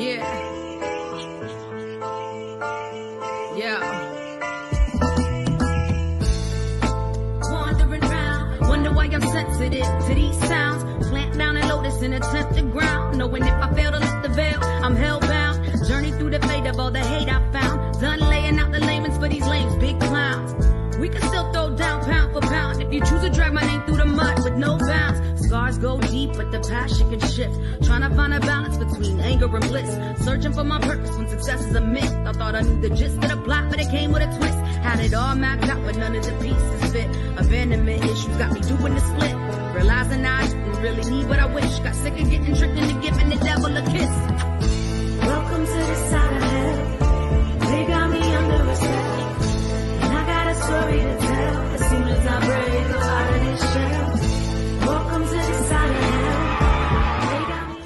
Wandering round, wonder why I'm sensitive to these sounds. Plant down and lotus in a tempted ground. Knowing if I fail to lift the veil, I'm hellbound. Journey through the fate of all the hate I found. Done laying out the laments for these lames, big clowns. We can still throw down pound for pound if you choose to drag my name through the mud with no bounds. Scars go deep, but the passion can shift. Trying to find a balance between anger and bliss. Searching for my purpose when success is a myth. I thought I knew the gist of the plot, but it came with a twist. Had it all mapped out, but none of the pieces fit. Abandonment issues got me doing the split. Realizing I didn't really need what I wish. Got sick of getting tricked into giving the devil a kiss. Welcome to the side of hell. They got me under a spell. Story to tell as soon as I break out of this shell. Welcome to the side of hell.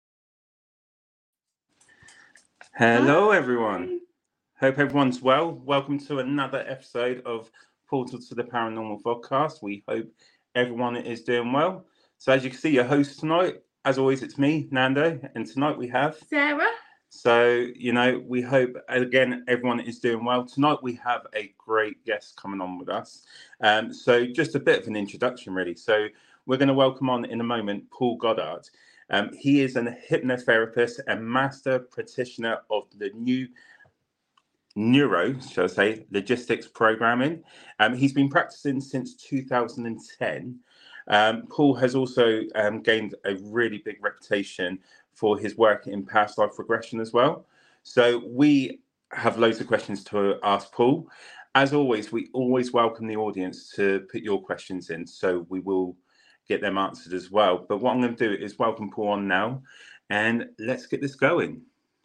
Hello, everyone. Hope everyone's well. Welcome to another episode of Portal to the Paranormal podcast. We hope everyone is doing well. So, as you can see, your host tonight, as always, it's me, Nando, and tonight we have Sarah. So, we hope, again, everyone is doing well. Tonight, we have a great guest coming on with us. So just a bit of an introduction, really. So we're going to welcome on in a moment Paul Goddard. He is a hypnotherapist and master practitioner of the new logistics programming. He's been practicing since 2010. Paul has also gained a really big reputation for his work in past life regression as well. So we have loads of questions to ask Paul. As always, we always welcome the audience to put your questions in, so we will get them answered as well. But what I'm going to do is welcome Paul on now, and let's get this going.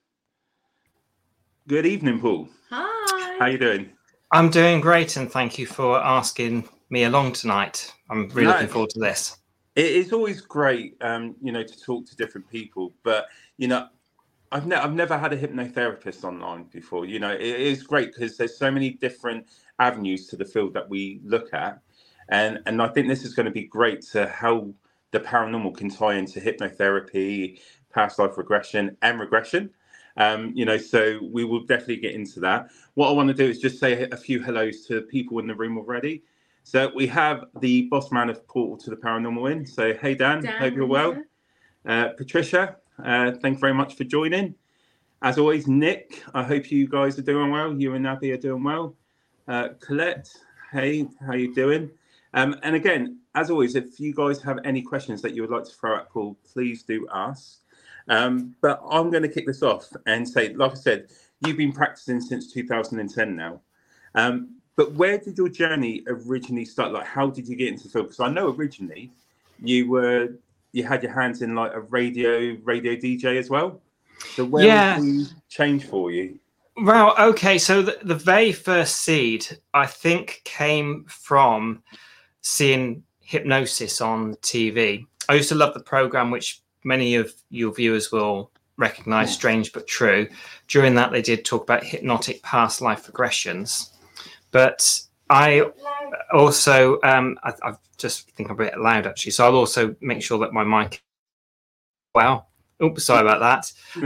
Good evening, Paul. Hi. How you doing? I'm doing great, and thank you for asking me along tonight. I'm really looking forward to this. It's always great, to talk to different people. But, I've never had a hypnotherapist online before. It is great because there's so many different avenues to the field that we look at. And I think this is going to be great to how the paranormal can tie into hypnotherapy, past life regression and regression. So we will definitely get into that. What I want to do is just say a few hellos to people in the room already. So we have the boss man of Portal to the Paranormal in. So, hey, Dan, hope you're well. Patricia, thank you very much for joining. As always, Nick, I hope you guys are doing well. You and Abby are doing well. Colette, hey, how you doing? And again, as always, if you guys have any questions that you would like to throw at Paul, please do ask. But I'm going to kick this off and say, like I said, you've been practicing since 2010 now. But where did your journey originally start? Like, how did you get into the field? Because I know originally you had your hands in like a radio DJ as well. So where was the change for you? Well, okay. So the very first seed, I think, came from seeing hypnosis on TV. I used to love the program, which many of your viewers will recognize, Strange But True. During that, they did talk about hypnotic past life regressions. But I also, I just think I'm a bit loud, actually. So I'll also make sure that my mic... Wow. Oops, sorry about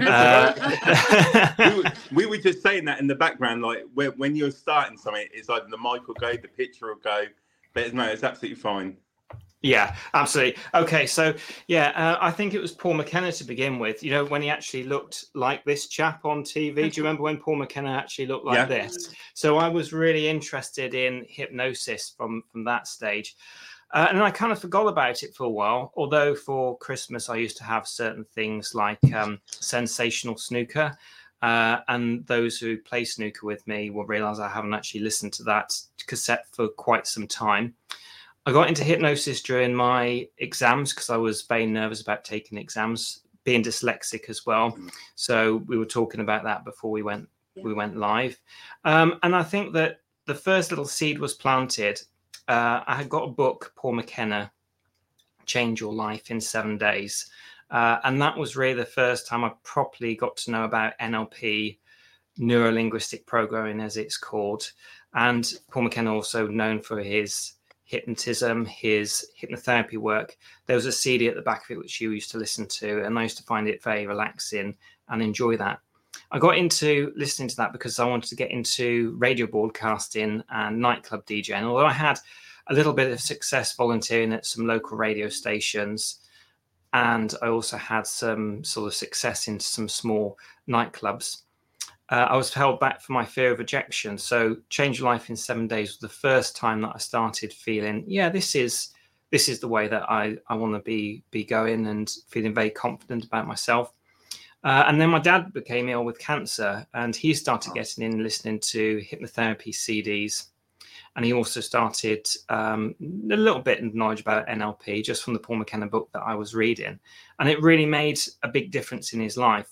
that. We were just saying that in the background, like when you're starting something, it's like the mic will go, the picture will go. But no, it's absolutely fine. Yeah, absolutely. Okay, so I think it was Paul McKenna to begin with. When he actually looked like this chap on TV. Do you remember when Paul McKenna actually looked like this? So I was really interested in hypnosis from that stage. And I kind of forgot about it for a while, although for Christmas I used to have certain things like sensational snooker. And those who play snooker with me will realize I haven't actually listened to that cassette for quite some time. I got into hypnosis during my exams because I was very nervous about taking exams, being dyslexic as well. So we were talking about that before we went live. And I think that the first little seed was planted. I had got a book, Paul McKenna, Change Your Life in 7 Days. And that was really the first time I properly got to know about NLP, neuro-linguistic programming, as it's called. And Paul McKenna also known for his hypnotism, his hypnotherapy work, there was a CD at the back of it which you used to listen to, and I used to find it very relaxing and enjoy that. I got into listening to that because I wanted to get into radio broadcasting and nightclub DJing. Although I had a little bit of success volunteering at some local radio stations, and I also had some sort of success in some small nightclubs, I was held back for my fear of rejection. So Change Your Life in 7 Days was the first time that I started feeling, yeah, this is the way that I want to be going, and feeling very confident about myself. And then my dad became ill with cancer, and he started getting in listening to hypnotherapy CDs. And he also started a little bit of knowledge about NLP just from the Paul McKenna book that I was reading. And it really made a big difference in his life.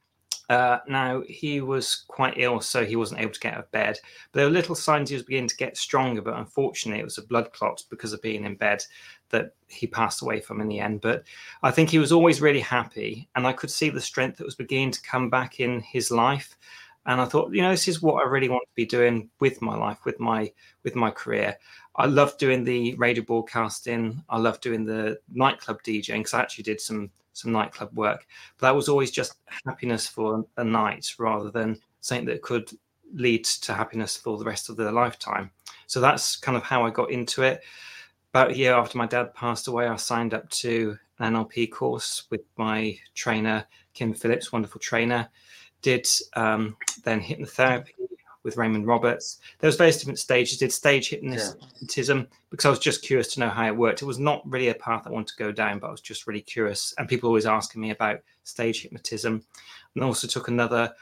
Now, he was quite ill, so he wasn't able to get out of bed. But there were little signs he was beginning to get stronger. But unfortunately, it was a blood clot because of being in bed that he passed away from in the end. But I think he was always really happy. And I could see the strength that was beginning to come back in his life. And I thought, this is what I really want to be doing with my life, with my career. I love doing the radio broadcasting. I love doing the nightclub DJing, because I actually did some nightclub work. But that was always just happiness for a night rather than something that could lead to happiness for the rest of their lifetime. So that's kind of how I got into it. About a year after my dad passed away, I signed up to an NLP course with my trainer, Kim Phillips, wonderful trainer. Did then hypnotherapy with Raymond Roberts. There was various different stages. Did stage hypnotism because I was just curious to know how it worked. It was not really a path I wanted to go down, but I was just really curious. And people always asking me about stage hypnotism. And also took another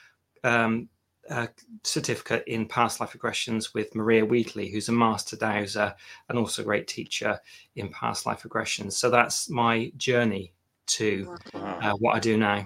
certificate in past life regressions with Maria Wheatley, who's a master dowser and also a great teacher in past life regressions. So that's my journey to what I do now.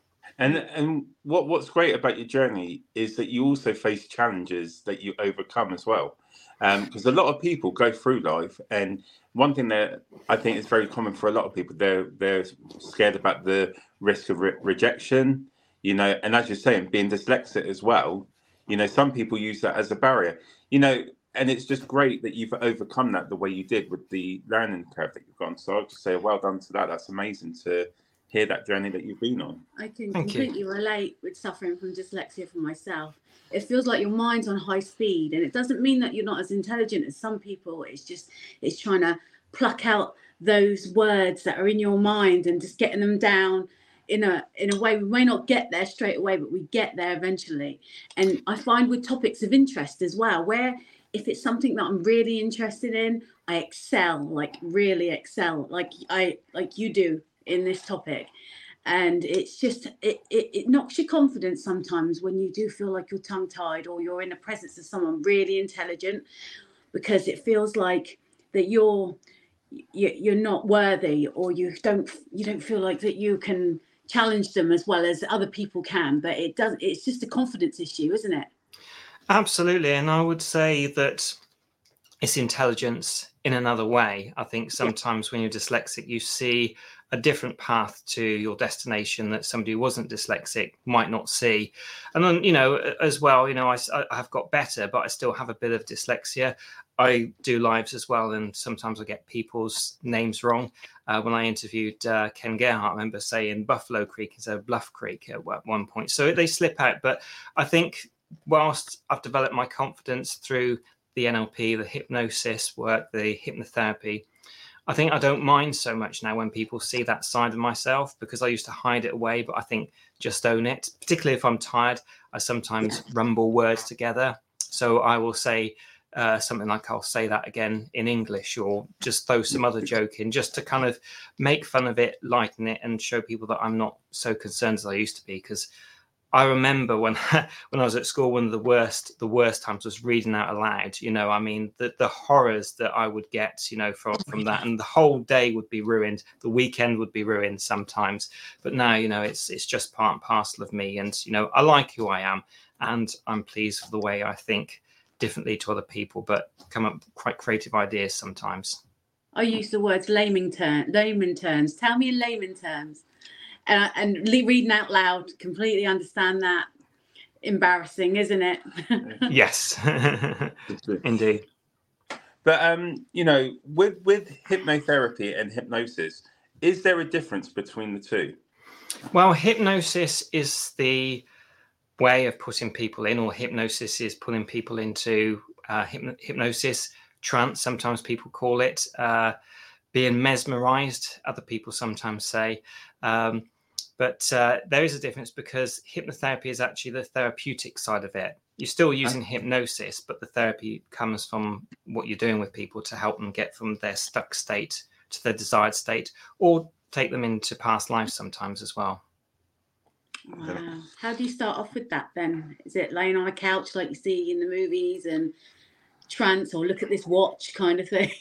And what's great about your journey is that you also face challenges that you overcome as well. Because a lot of people go through life, and one thing that I think is very common for a lot of people, they're scared about the risk of rejection, and as you're saying, being dyslexic as well, some people use that as a barrier, and it's just great that you've overcome that the way you did with the learning curve that you've gone. So I'll just say well done to that. That's amazing to hear that journey that you've been on. I can completely relate with suffering from dyslexia for myself. It feels like your mind's on high speed, and it doesn't mean that you're not as intelligent as some people. It's trying to pluck out those words that are in your mind and just getting them down in a way. We may not get there straight away, but we get there eventually. And I find with topics of interest as well, where if it's something that I'm really interested in, I excel, like really excel, like you do in this topic. And it's just it knocks your confidence sometimes when you do feel like you're tongue-tied or you're in the presence of someone really intelligent, because it feels like that you're not worthy, or you don't feel like that you can challenge them as well as other people can. But it's just a confidence issue, isn't it? Absolutely. And I would say that it's intelligence in another way. I think sometimes when you're dyslexic, you see a different path to your destination that somebody who wasn't dyslexic might not see. And then, as well, I have got better, but I still have a bit of dyslexia. I do lives as well, and sometimes I get people's names wrong. When I interviewed Ken Gerhardt, I remember saying Buffalo Creek instead of Bluff Creek at one point. So they slip out. But I think whilst I've developed my confidence through the NLP, the hypnosis work, the hypnotherapy, I think I don't mind so much now when people see that side of myself, because I used to hide it away. But I think just own it, particularly if I'm tired. I sometimes rumble words together. So I will say something like, I'll say that again in English, or just throw some other joke in, just to kind of make fun of it, lighten it, and show people that I'm not so concerned as I used to be. Because I remember when I was at school, one of the worst times was reading out aloud. The horrors that I would get, from that, and the whole day would be ruined. The weekend would be ruined sometimes. But now, it's just part and parcel of me, and I like who I am, and I'm pleased with the way I think differently to other people, but come up with quite creative ideas sometimes. I use the words layman terms. Tell me in layman terms. And reading out loud, completely understand that. Embarrassing, isn't it? Yes, indeed. But you know, with hypnotherapy and hypnosis, is there a difference between the two? Well, hypnosis is the way of putting people in, or hypnosis is pulling people into hypnosis, trance, sometimes people call it, being mesmerized, other people sometimes say. But there is a difference, because hypnotherapy is actually the therapeutic side of it. You're still using hypnosis, but the therapy comes from what you're doing with people to help them get from their stuck state to their desired state, or take them into past lives sometimes as well. Wow. How do you start off with that then? Is it laying on a couch like you see in the movies and trance, or look at this watch kind of thing?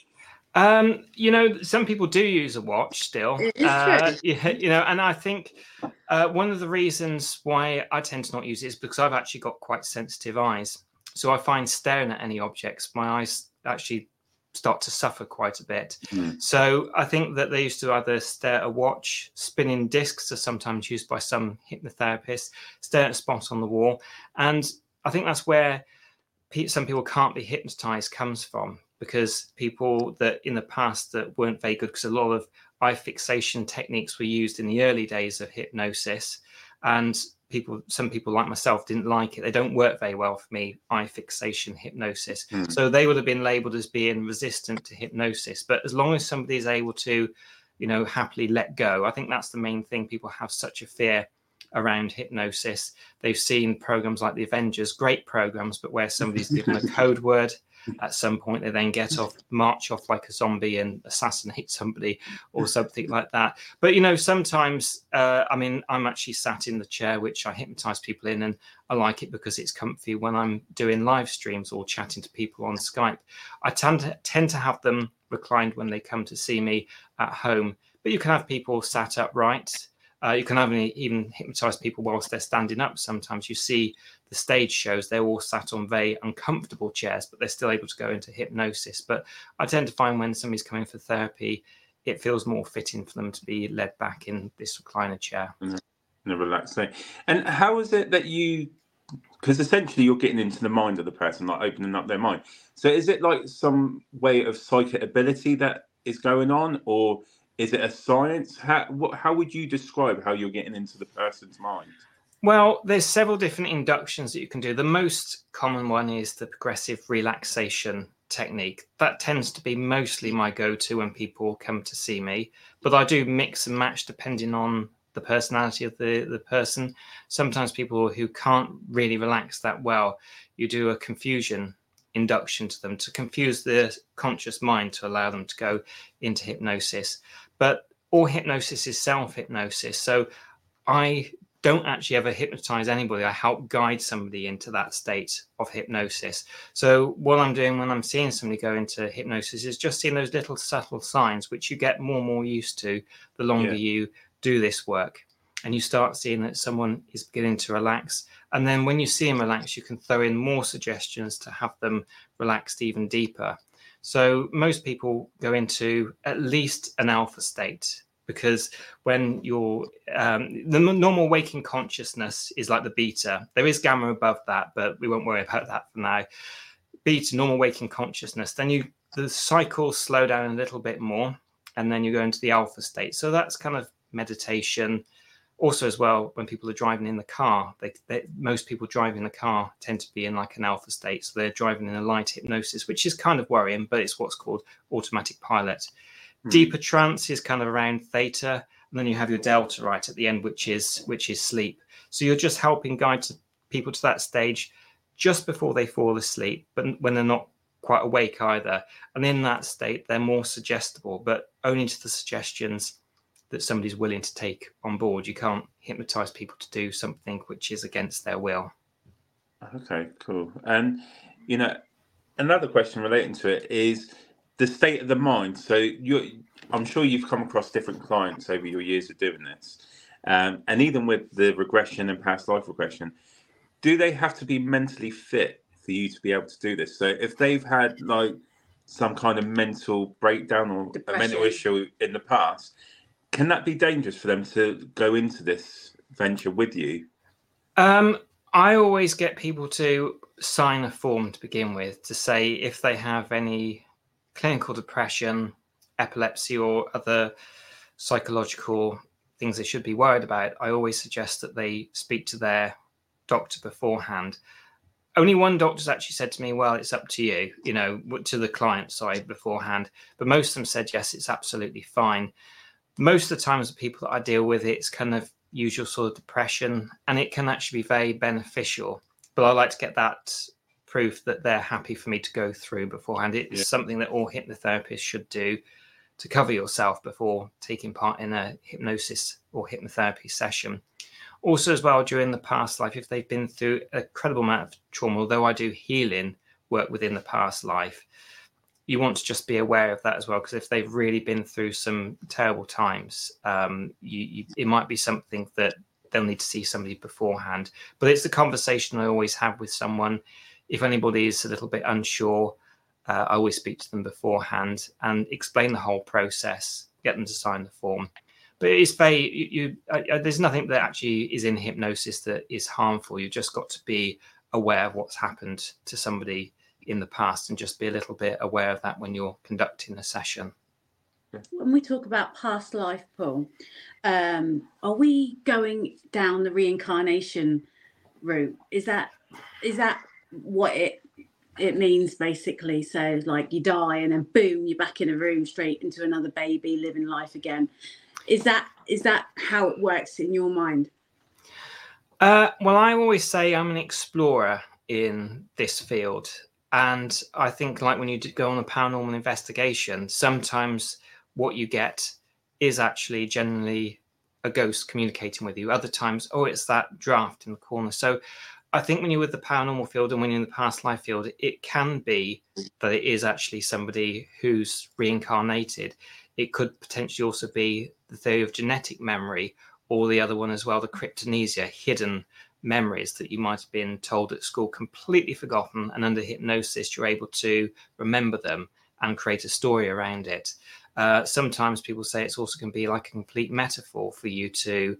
You know, some people do use a watch still. It's true. Yeah, you know, and I think one of the reasons why I tend to not use it is because I've actually got quite sensitive eyes. So I find staring at any objects, my eyes actually start to suffer quite a bit. So I think that they used to either stare at a watch, spinning discs are sometimes used by some hypnotherapists, stare at a spot on the wall. And I think that's where some people can't be hypnotized comes from, because people that in the past that weren't very good, because a lot of eye fixation techniques were used in the early days of hypnosis, and some people like myself didn't like it. They don't work very well for me, eye fixation hypnosis. So they would have been labeled as being resistant to hypnosis. But as long as somebody is able to, you know, happily let go, I think that's the main thing. People have such a fear around hypnosis. They've seen programs like the Avengers, great programs, but where somebody's given a code word at some point, they then march off like a zombie and assassinate somebody or something like that. But, you know, sometimes, I mean, I'm actually sat in the chair, which I hypnotize people in, and I like it because it's comfy when I'm doing live streams or chatting to people on Skype. I tend to have them reclined when they come to see me at home, but you can have people sat upright. You can even hypnotize people whilst they're standing up. Sometimes you see the stage shows, they're all sat on very uncomfortable chairs, but they're still able to go into hypnosis. But I tend to find when somebody's coming for therapy, it feels more fitting for them to be led back in this recliner chair. In a relaxed state. And how is it that because essentially you're getting into the mind of the person, like opening up their mind. So is it like some way of psychic ability that is going on, or is it a science? How would you describe how you're getting into the person's mind? Well, there's several different inductions that you can do. The most common one is the progressive relaxation technique. That tends to be mostly my go-to when people come to see me, but I do mix and match depending on the personality of the person. Sometimes people who can't really relax that well, you do a confusion induction to them to confuse the conscious mind to allow them to go into hypnosis. But all hypnosis is self-hypnosis. So I don't actually ever hypnotize anybody. I help guide somebody into that state of hypnosis. So what I'm doing when I'm seeing somebody go into hypnosis is just seeing those little subtle signs, which you get more and more used to the longer you do this work. And you start seeing that someone is beginning to relax. And then when you see them relax, you can throw in more suggestions to have them relaxed even deeper. So most people go into at least an alpha state, because when you're the normal waking consciousness is like the beta. There is gamma above that, but we won't worry about that for now. Beta, normal waking consciousness. Then the cycles slow down a little bit more, and then you go into the alpha state. So that's kind of meditation. Also, as well, when people are driving in the car, most people driving in the car tend to be in like an alpha state. So they're driving in a light hypnosis, which is kind of worrying, but it's what's called automatic pilot. Deeper trance is kind of around theta, and then you have your delta right at the end, which is sleep. So you're just helping guide people to that stage just before they fall asleep, but when they're not quite awake either. And in that state, they're more suggestible, but only to the suggestions that somebody's willing to take on board. You can't hypnotize people to do something which is against their will. Okay, cool. And, you know, another question relating to it is the state of the mind. So I'm sure you've come across different clients over your years of doing this. And even with the regression and past life regression, do they have to be mentally fit for you to be able to do this? So if they've had like some kind of mental breakdown or depression, a mental issue in the past, can that be dangerous for them to go into this venture with you? I always get people to sign a form to begin with to say if they have any clinical depression, epilepsy, or other psychological things they should be worried about, I always suggest that they speak to their doctor beforehand. Only one doctor's actually said to me, well, it's up to you, to the client side beforehand. But most of them said, yes, it's absolutely fine. Most of the times the people that I deal with, it's kind of usual sort of depression, and it can actually be very beneficial. But I like to get that proof that they're happy for me to go through beforehand. It's something that all hypnotherapists should do, to cover yourself before taking part in a hypnosis or hypnotherapy session. Also, as well, during the past life, if they've been through an incredible amount of trauma, although I do healing work within the past life, you want to just be aware of that as well, because if they've really been through some terrible times, it might be something that they'll need to see somebody beforehand. But it's the conversation I always have with someone. If anybody is a little bit unsure, I always speak to them beforehand and explain the whole process, get them to sign the form. But it's very, there's nothing that actually is in hypnosis that is harmful. You've just got to be aware of what's happened to somebody in the past, and just be a little bit aware of that when you're conducting a session. When we talk about past life, Paul, are we going down the reincarnation route? Is that what it means, basically? So like you die and then boom, you're back in a room straight into another baby living life again. Is that how it works in your mind? Well, I always say I'm an explorer in this field. And I think, like when you go on a paranormal investigation, sometimes what you get is actually generally a ghost communicating with you. Other times, it's that draft in the corner. So I think when you're with the paranormal field and when you're in the past life field, it can be that it is actually somebody who's reincarnated. It could potentially also be the theory of genetic memory, or the other one as well, the cryptomnesia, hidden memories that you might have been told at school, completely forgotten, and under hypnosis you're able to remember them and create a story around it. Sometimes people say it's also going to be like a complete metaphor for you to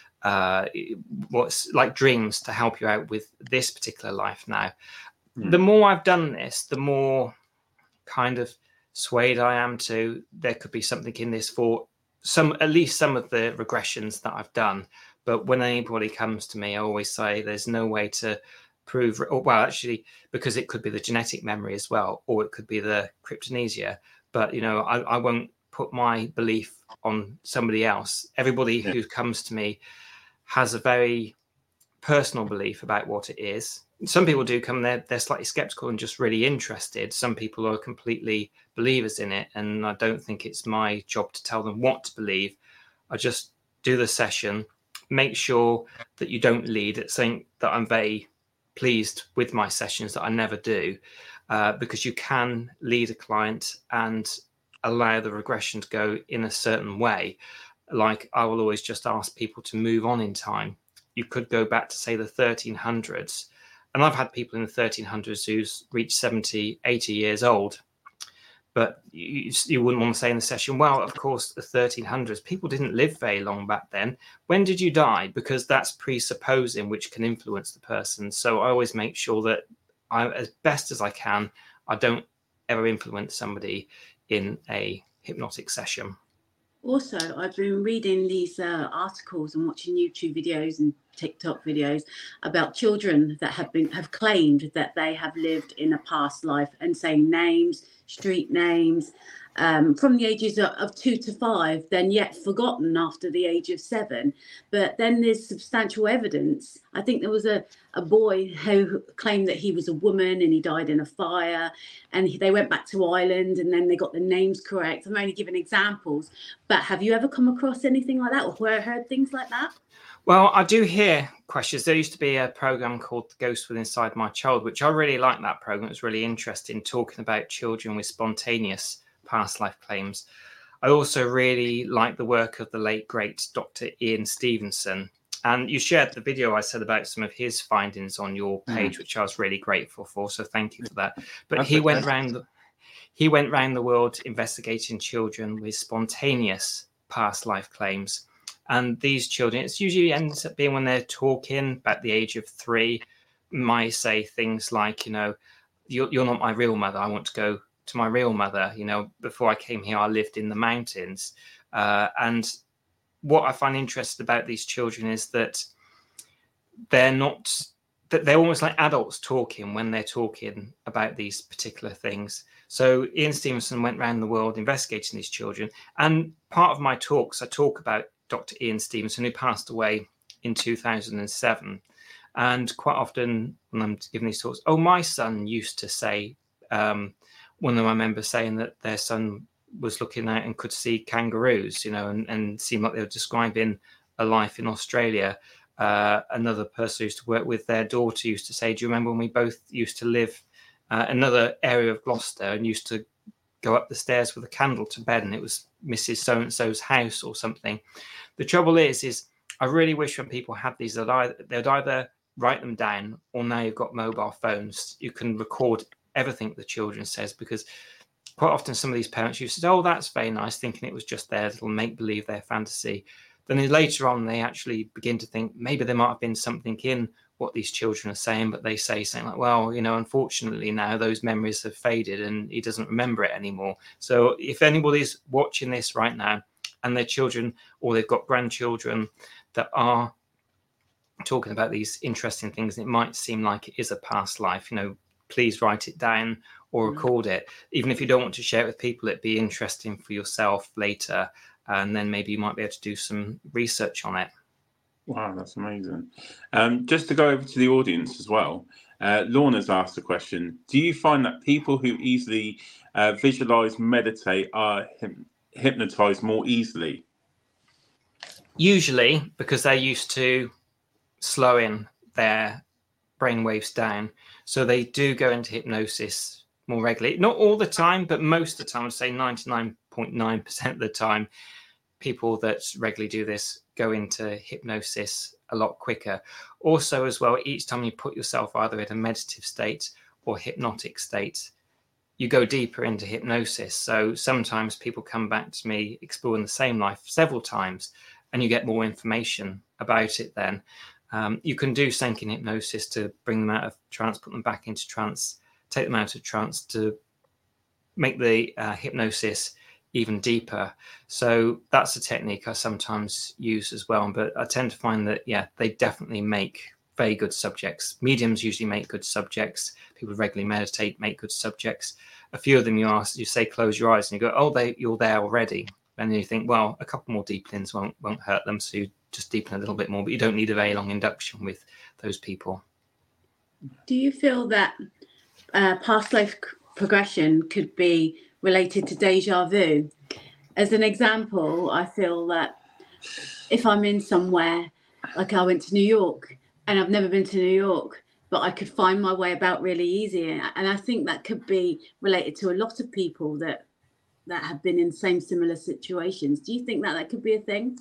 what's like dreams to help you out with this particular life. Now, the more I've done this, the more kind of swayed I am to there could be something in this for at least some of the regressions that I've done. But when anybody comes to me, I always say there's no way to prove, actually, because it could be the genetic memory as well, or it could be the cryptomnesia. But, I won't put my belief on somebody else. Everybody who comes to me has a very personal belief about what it is. Some people do come there, they're slightly skeptical and just really interested. Some people are completely believers in it, and I don't think it's my job to tell them what to believe. I just do the session, make sure that you don't lead. It's something that I'm very pleased with my sessions that I never do, because you can lead a client and allow the regression to go in a certain way. Like I will always just ask people to move on in time. You could go back to, say, the 1300s. And I've had people in the 1300s who's reached 70, 80 years old. But you wouldn't want to say in the session, well, of course, the 1300s, people didn't live very long back then. When did you die? Because that's presupposing, which can influence the person. So I always make sure that as best as I can, I don't ever influence somebody in a hypnotic session. Also, I've been reading these articles and watching YouTube videos and TikTok videos about children that have claimed that they have lived in a past life, and saying names, street names, from the ages of 2 to 5, then yet forgotten after the age of 7. But then there's substantial evidence. I think there was a boy who claimed that he was a woman and he died in a fire, and they went back to Ireland and then they got the names correct. I'm only giving examples, but have you ever come across anything like that or heard things like that? Well, I do hear questions. There used to be a program called The Ghost Within Inside My Child, which I really liked. That program. It was really interesting, talking about children with spontaneous past life claims. I also really like the work of the late great Dr. Ian Stevenson, and you shared the video I said about some of his findings on your page, which I was really grateful for, so thank you for that. But he went round the world investigating children with spontaneous past life claims. And these children, it usually ends up being when they're talking about the age of 3, might say things like, you're not my real mother, I want to go to my real mother. Before I came here, I lived in the mountains. And what I find interesting about these children is that they're almost like adults talking when they're talking about these particular things. So Ian Stevenson went around the world investigating these children. And part of my talks, I talk about Dr. Ian Stevenson, who passed away in 2007. And quite often when I'm giving these talks, my son used to say, one of my members saying that their son was looking out and could see kangaroos, and seemed like they were describing a life in Australia. Another person who used to work with, their daughter used to say, do you remember when we both used to live another area of Gloucester and used to go up the stairs with a candle to bed, and it was Mrs. So-and-so's house or something. The trouble is I really wish when people had these, they'd either write them down, or now you've got mobile phones, you can record everything the children says, because quite often some of these parents used to say, that's very nice, thinking it was just their little make-believe, their fantasy. Then later on, they actually begin to think maybe there might have been something in what these children are saying, but they say something like, well, unfortunately now those memories have faded and he doesn't remember it anymore. So if anybody's watching this right now and their children, or they've got grandchildren that are talking about these interesting things, and it might seem like it is a past life, please write it down or record it. Even if you don't want to share it with people, it'd be interesting for yourself later. And then maybe you might be able to do some research on it. Wow, that's amazing. Just to go over to the audience as well, Lorna's asked a question. Do you find that people who easily visualize, meditate are hypnotized more easily? Usually, because they're used to slowing their brainwaves down. So they do go into hypnosis more regularly. Not all the time, but most of the time, I'd say 99.9% of the time, people that regularly do this go into hypnosis a lot quicker. Also, as well, each time you put yourself either in a meditative state or hypnotic state, you go deeper into hypnosis. So sometimes people come back to me exploring the same life several times, and you get more information about it then. You can do Senkin hypnosis to bring them out of trance, put them back into trance, take them out of trance to make the hypnosis even deeper. So that's a technique I sometimes use as well. But I tend to find that, they definitely make very good subjects. Mediums usually make good subjects. People who regularly meditate make good subjects. A few of them you say, close your eyes, and you go, you're there already. And then you think, well, a couple more deepenings won't hurt them. So you just deepen a little bit more, but you don't need a very long induction with those people. Do you feel that past life progression could be related to deja vu? As an example, I feel that if I'm in somewhere, like I went to New York and I've never been to New York, but I could find my way about really easy. And I think that could be related to a lot of people that have been in similar situations. Do you think that could be a thing?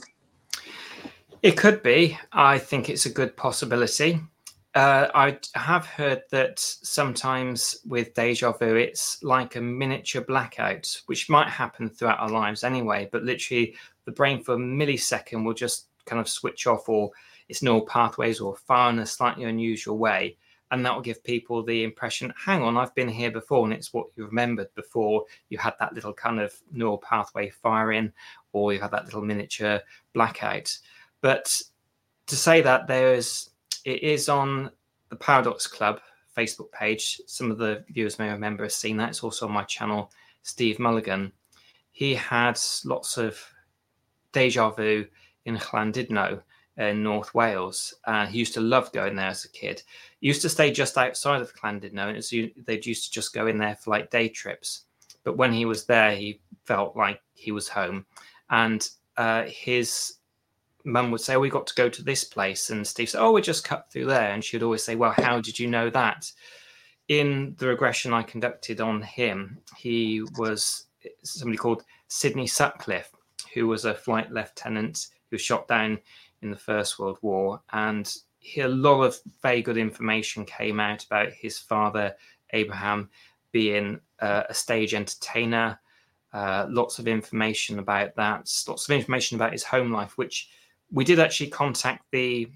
It could be. I think it's a good possibility. I have heard that sometimes with deja vu, it's like a miniature blackout, which might happen throughout our lives anyway, but literally the brain for a millisecond will just kind of switch off, or its neural pathways will fire in a slightly unusual way. And that will give people the impression, hang on, I've been here before, and it's what you remembered before. You had that little kind of neural pathway firing, or you had that little miniature blackout. But to say that it is on the Paradox Club Facebook page. Some of the viewers may remember have seen that. It's also on my channel, Steve Mulligan. He had lots of deja vu in Llandudno in North Wales. He used to love going there as a kid. He used to stay just outside of Llandudno, and they'd used to just go in there for like day trips. But when he was there, he felt like he was home. And his mum would say, we got to go to this place. And Steve said, we just cut through there. And she'd always say, well, how did you know that? In the regression I conducted on him, he was somebody called Sidney Sutcliffe, who was a flight lieutenant who was shot down in the First World War. And a lot of very good information came out about his father, Abraham, being a stage entertainer. Lots of information about that, lots of information about his home life, which we did actually contact the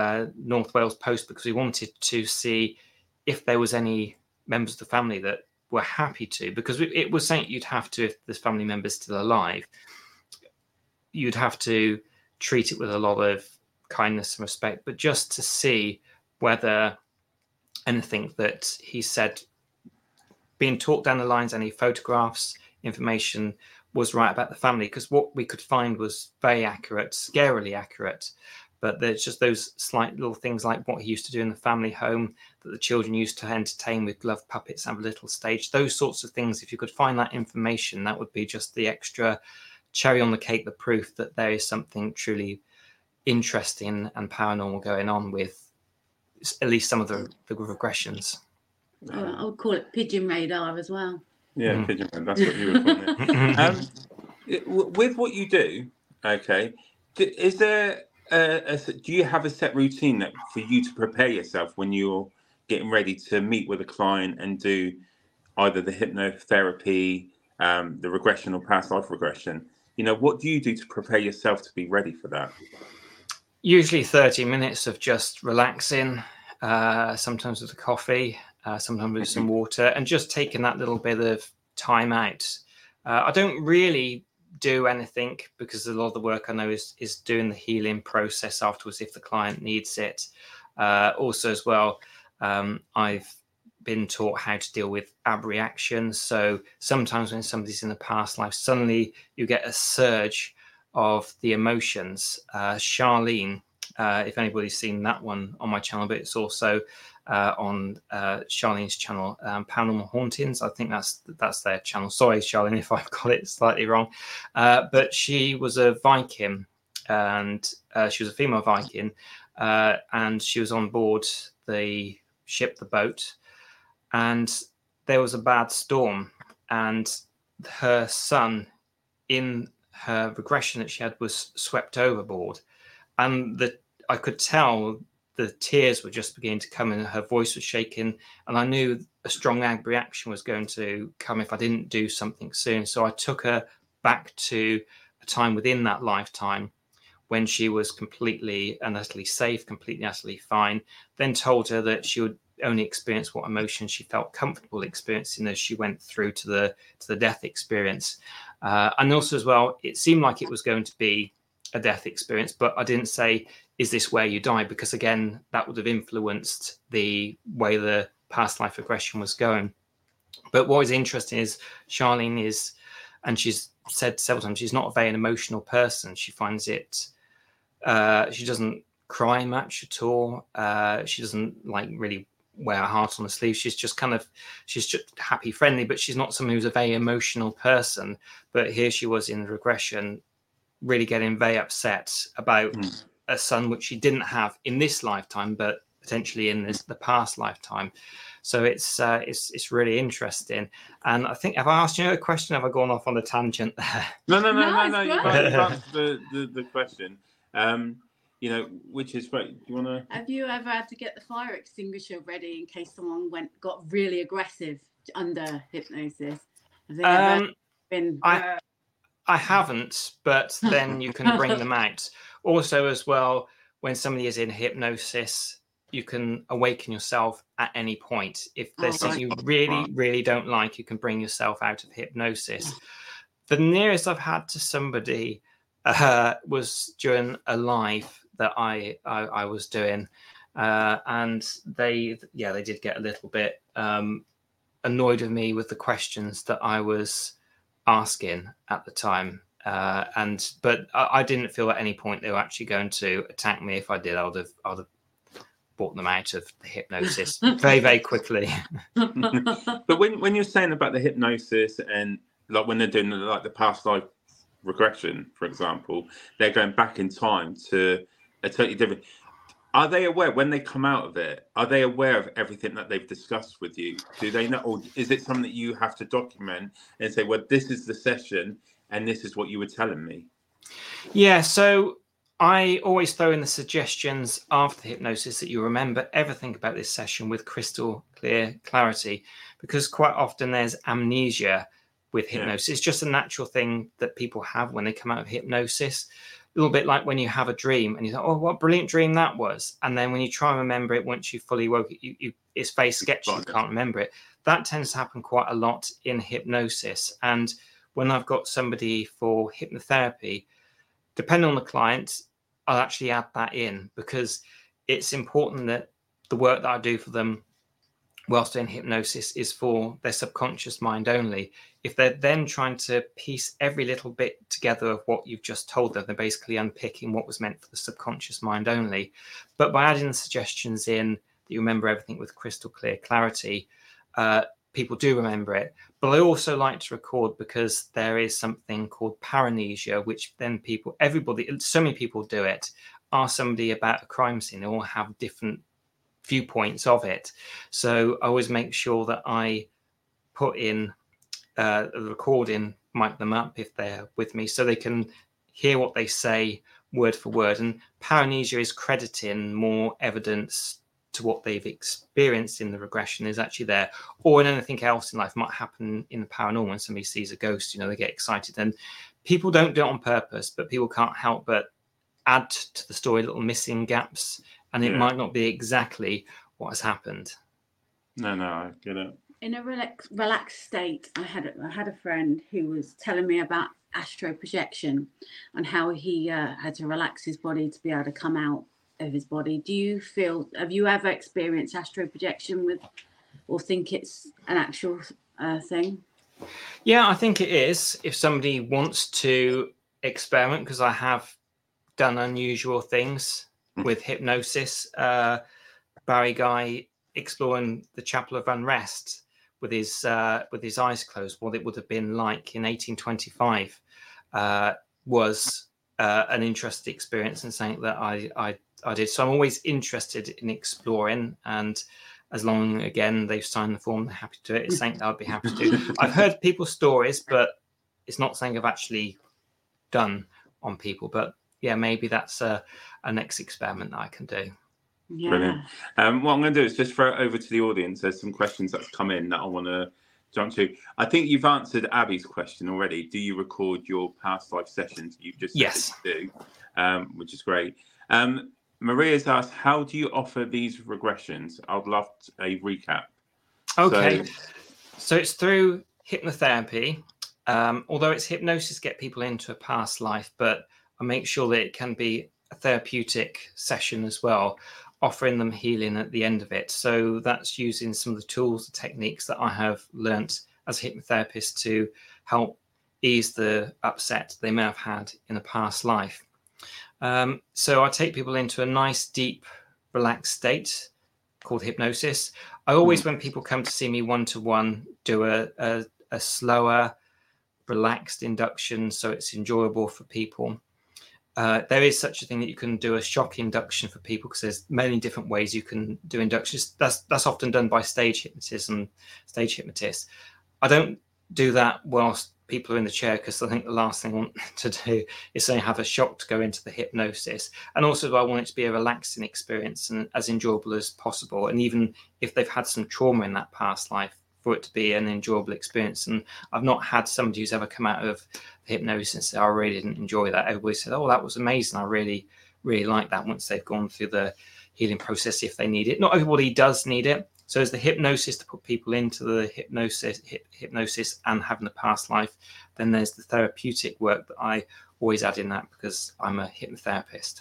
North Wales Post because we wanted to see if there was any members of the family that were happy to, because it was something you'd have to, if this family member's still alive, you'd have to treat it with a lot of kindness and respect, but just to see whether anything that he said, being talked down the lines, any photographs, information was right about the family, because what we could find was very accurate, scarily accurate. But there's just those slight little things like what he used to do in the family home, that the children used to entertain with glove puppets and a little stage, those sorts of things. If you could find that information, that would be just the extra cherry on the cake, the proof that there is something truly interesting and paranormal going on with at least some of the regressions. I would call it pigeon radar as well. Yeah, pigeon radar, that's what you were calling it. With what you do, okay, is there do you have a set routine that for you to prepare yourself when you're getting ready to meet with a client and do either the hypnotherapy, the regression or past life regression? You know, what do you do to prepare yourself to be ready for that? Usually 30 minutes of just relaxing, sometimes with a coffee, sometimes with some water, and just taking that little bit of time out. I don't really do anything, because a lot of the work I know is doing the healing process afterwards if the client needs it. Also as well, I've been taught how to deal with abreactions. So sometimes when somebody's in a past life, suddenly you get a surge of the emotions. Charlene, if anybody's seen that one on my channel, but it's also on Charlene's channel, Paranormal Hauntings. I think that's their channel. Sorry, Charlene, if I've got it slightly wrong. But she was a Viking, and she was a female Viking, and she was on board the ship, the boat, and there was a bad storm, and her son, in her regression that she had, was swept overboard, and I could tell the tears were just beginning to come and her voice was shaking, and I knew a strong reaction was going to come if I didn't do something soon. So I took her back to a time within that lifetime when she was completely and utterly safe, completely utterly fine, then told her that she would only experience what emotions she felt comfortable experiencing as she went through to the death experience. And also as well, it seemed like it was going to be a death experience, but I didn't say, is this where you die? Because again, that would have influenced the way the past life regression was going. But what is interesting is Charlene is, and she's said several times, she's not a very emotional person. She finds it, she doesn't cry much at all. She doesn't like really wear her heart on her sleeve. She's just happy, friendly, but she's not someone who's a very emotional person. But here she was in regression, really getting very upset about a son which she didn't have in this lifetime, but potentially in the past lifetime. So it's really interesting. And I think, have I asked you a question? Have I gone off on a tangent there? No. You've answered the question. You know, which is great. Do you want to? Have you ever had to get the fire extinguisher ready in case someone got really aggressive under hypnosis? Have they ever been? I haven't, but then you can bring them out. Also, as well, when somebody is in hypnosis, you can awaken yourself at any point. If there's something you really, really don't like, you can bring yourself out of hypnosis. The nearest I've had to somebody was during a live that I was doing, and they did get a little bit annoyed with me with the questions that I was asking at the time, but I didn't feel at any point they were actually going to attack me. If I did, I would have brought them out of the hypnosis very, very quickly. But when you're saying about the hypnosis and like when they're doing like the past life regression, for example, they're going back in time to a totally different. Are they aware when they come out of it? Are they aware of everything that they've discussed with you? Do they know, or is it something that you have to document and say, well, this is the session and this is what you were telling me? Yeah, so I always throw in the suggestions after the hypnosis that you remember everything about this session with crystal clear clarity, because quite often there's amnesia with hypnosis. It's just a natural thing that people have when they come out of hypnosis. little bit like when you have a dream and you think, oh, what a brilliant dream that was. And then when you try and remember it, once you fully woke it, it's very sketchy, you can't remember it. That tends to happen quite a lot in hypnosis. And when I've got somebody for hypnotherapy, depending on the client, I'll actually add that in, because it's important that the work that I do for them whilst in hypnosis is for their subconscious mind only. If they're then trying to piece every little bit together of what you've just told them, they're basically unpicking what was meant for the subconscious mind only. But by adding the suggestions in that you remember everything with crystal clear clarity, people do remember it. But I also like to record, because there is something called pareinesia, which then so many people do it. Ask somebody about a crime scene, they all have different viewpoints of it. So I always make sure that I put in a recording, mic them up if they're with me, so they can hear what they say word for word. And pareinesia is crediting more evidence to what they've experienced in the regression is actually there, or in anything else in life. Might happen in the paranormal when somebody sees a ghost, they get excited, and people don't do it on purpose, but people can't help but add to the story little missing gaps, and it might not be exactly what has happened. No, I get it. In a relaxed state, I had a friend who was telling me about astral projection and how he had to relax his body to be able to come out of his body. Have you ever experienced astral projection or think it's an actual thing? Yeah, I think it is, if somebody wants to experiment, because I have done unusual things with hypnosis. Barry Guy exploring the Chapel of Unrest with his eyes closed, what it would have been like in 1825, was an interesting experience, and something that I did. So I'm always interested in exploring, and as long, again, they've signed the form, they're happy to do it. It's something that I'd be happy to do. I've heard people's stories, but it's not something I've actually done on people. But yeah, maybe that's a next experiment that I can do. Yeah. Brilliant. What I'm going to do is just throw it over to the audience. There's some questions that's come in that I want to jump to. I think you've answered Abby's question already. Do you record your past life sessions? You've just yes, do, which is great. Maria's asked, how do you offer these regressions? I'd love a recap. Okay, so it's through hypnotherapy. Although it's hypnosis, get people into a past life, but I make sure that it can be a therapeutic session as well, offering them healing at the end of it. So that's using some of the tools, the techniques that I have learnt as a hypnotherapist to help ease the upset they may have had in a past life. So I take people into a nice, deep, relaxed state called hypnosis. I always, when people come to see me one-to-one, do a slower, relaxed induction, so it's enjoyable for people. There is such a thing that you can do a shock induction for people, because there's many different ways you can do inductions. That's often done by stage hypnotists. I don't do that whilst people are in the chair, because I think the last thing I want to do is say have a shock to go into the hypnosis. And also I want it to be a relaxing experience and as enjoyable as possible. And even if they've had some trauma in that past life, for it to be an enjoyable experience. And I've not had somebody who's ever come out of hypnosis and said, I really didn't enjoy that. Everybody said, oh, that was amazing. I really, really like that, once they've gone through the healing process, if they need it. Not everybody does need it. So there's the hypnosis to put people into the hypnosis and having a past life. Then there's the therapeutic work that I always add in that, because I'm a hypnotherapist.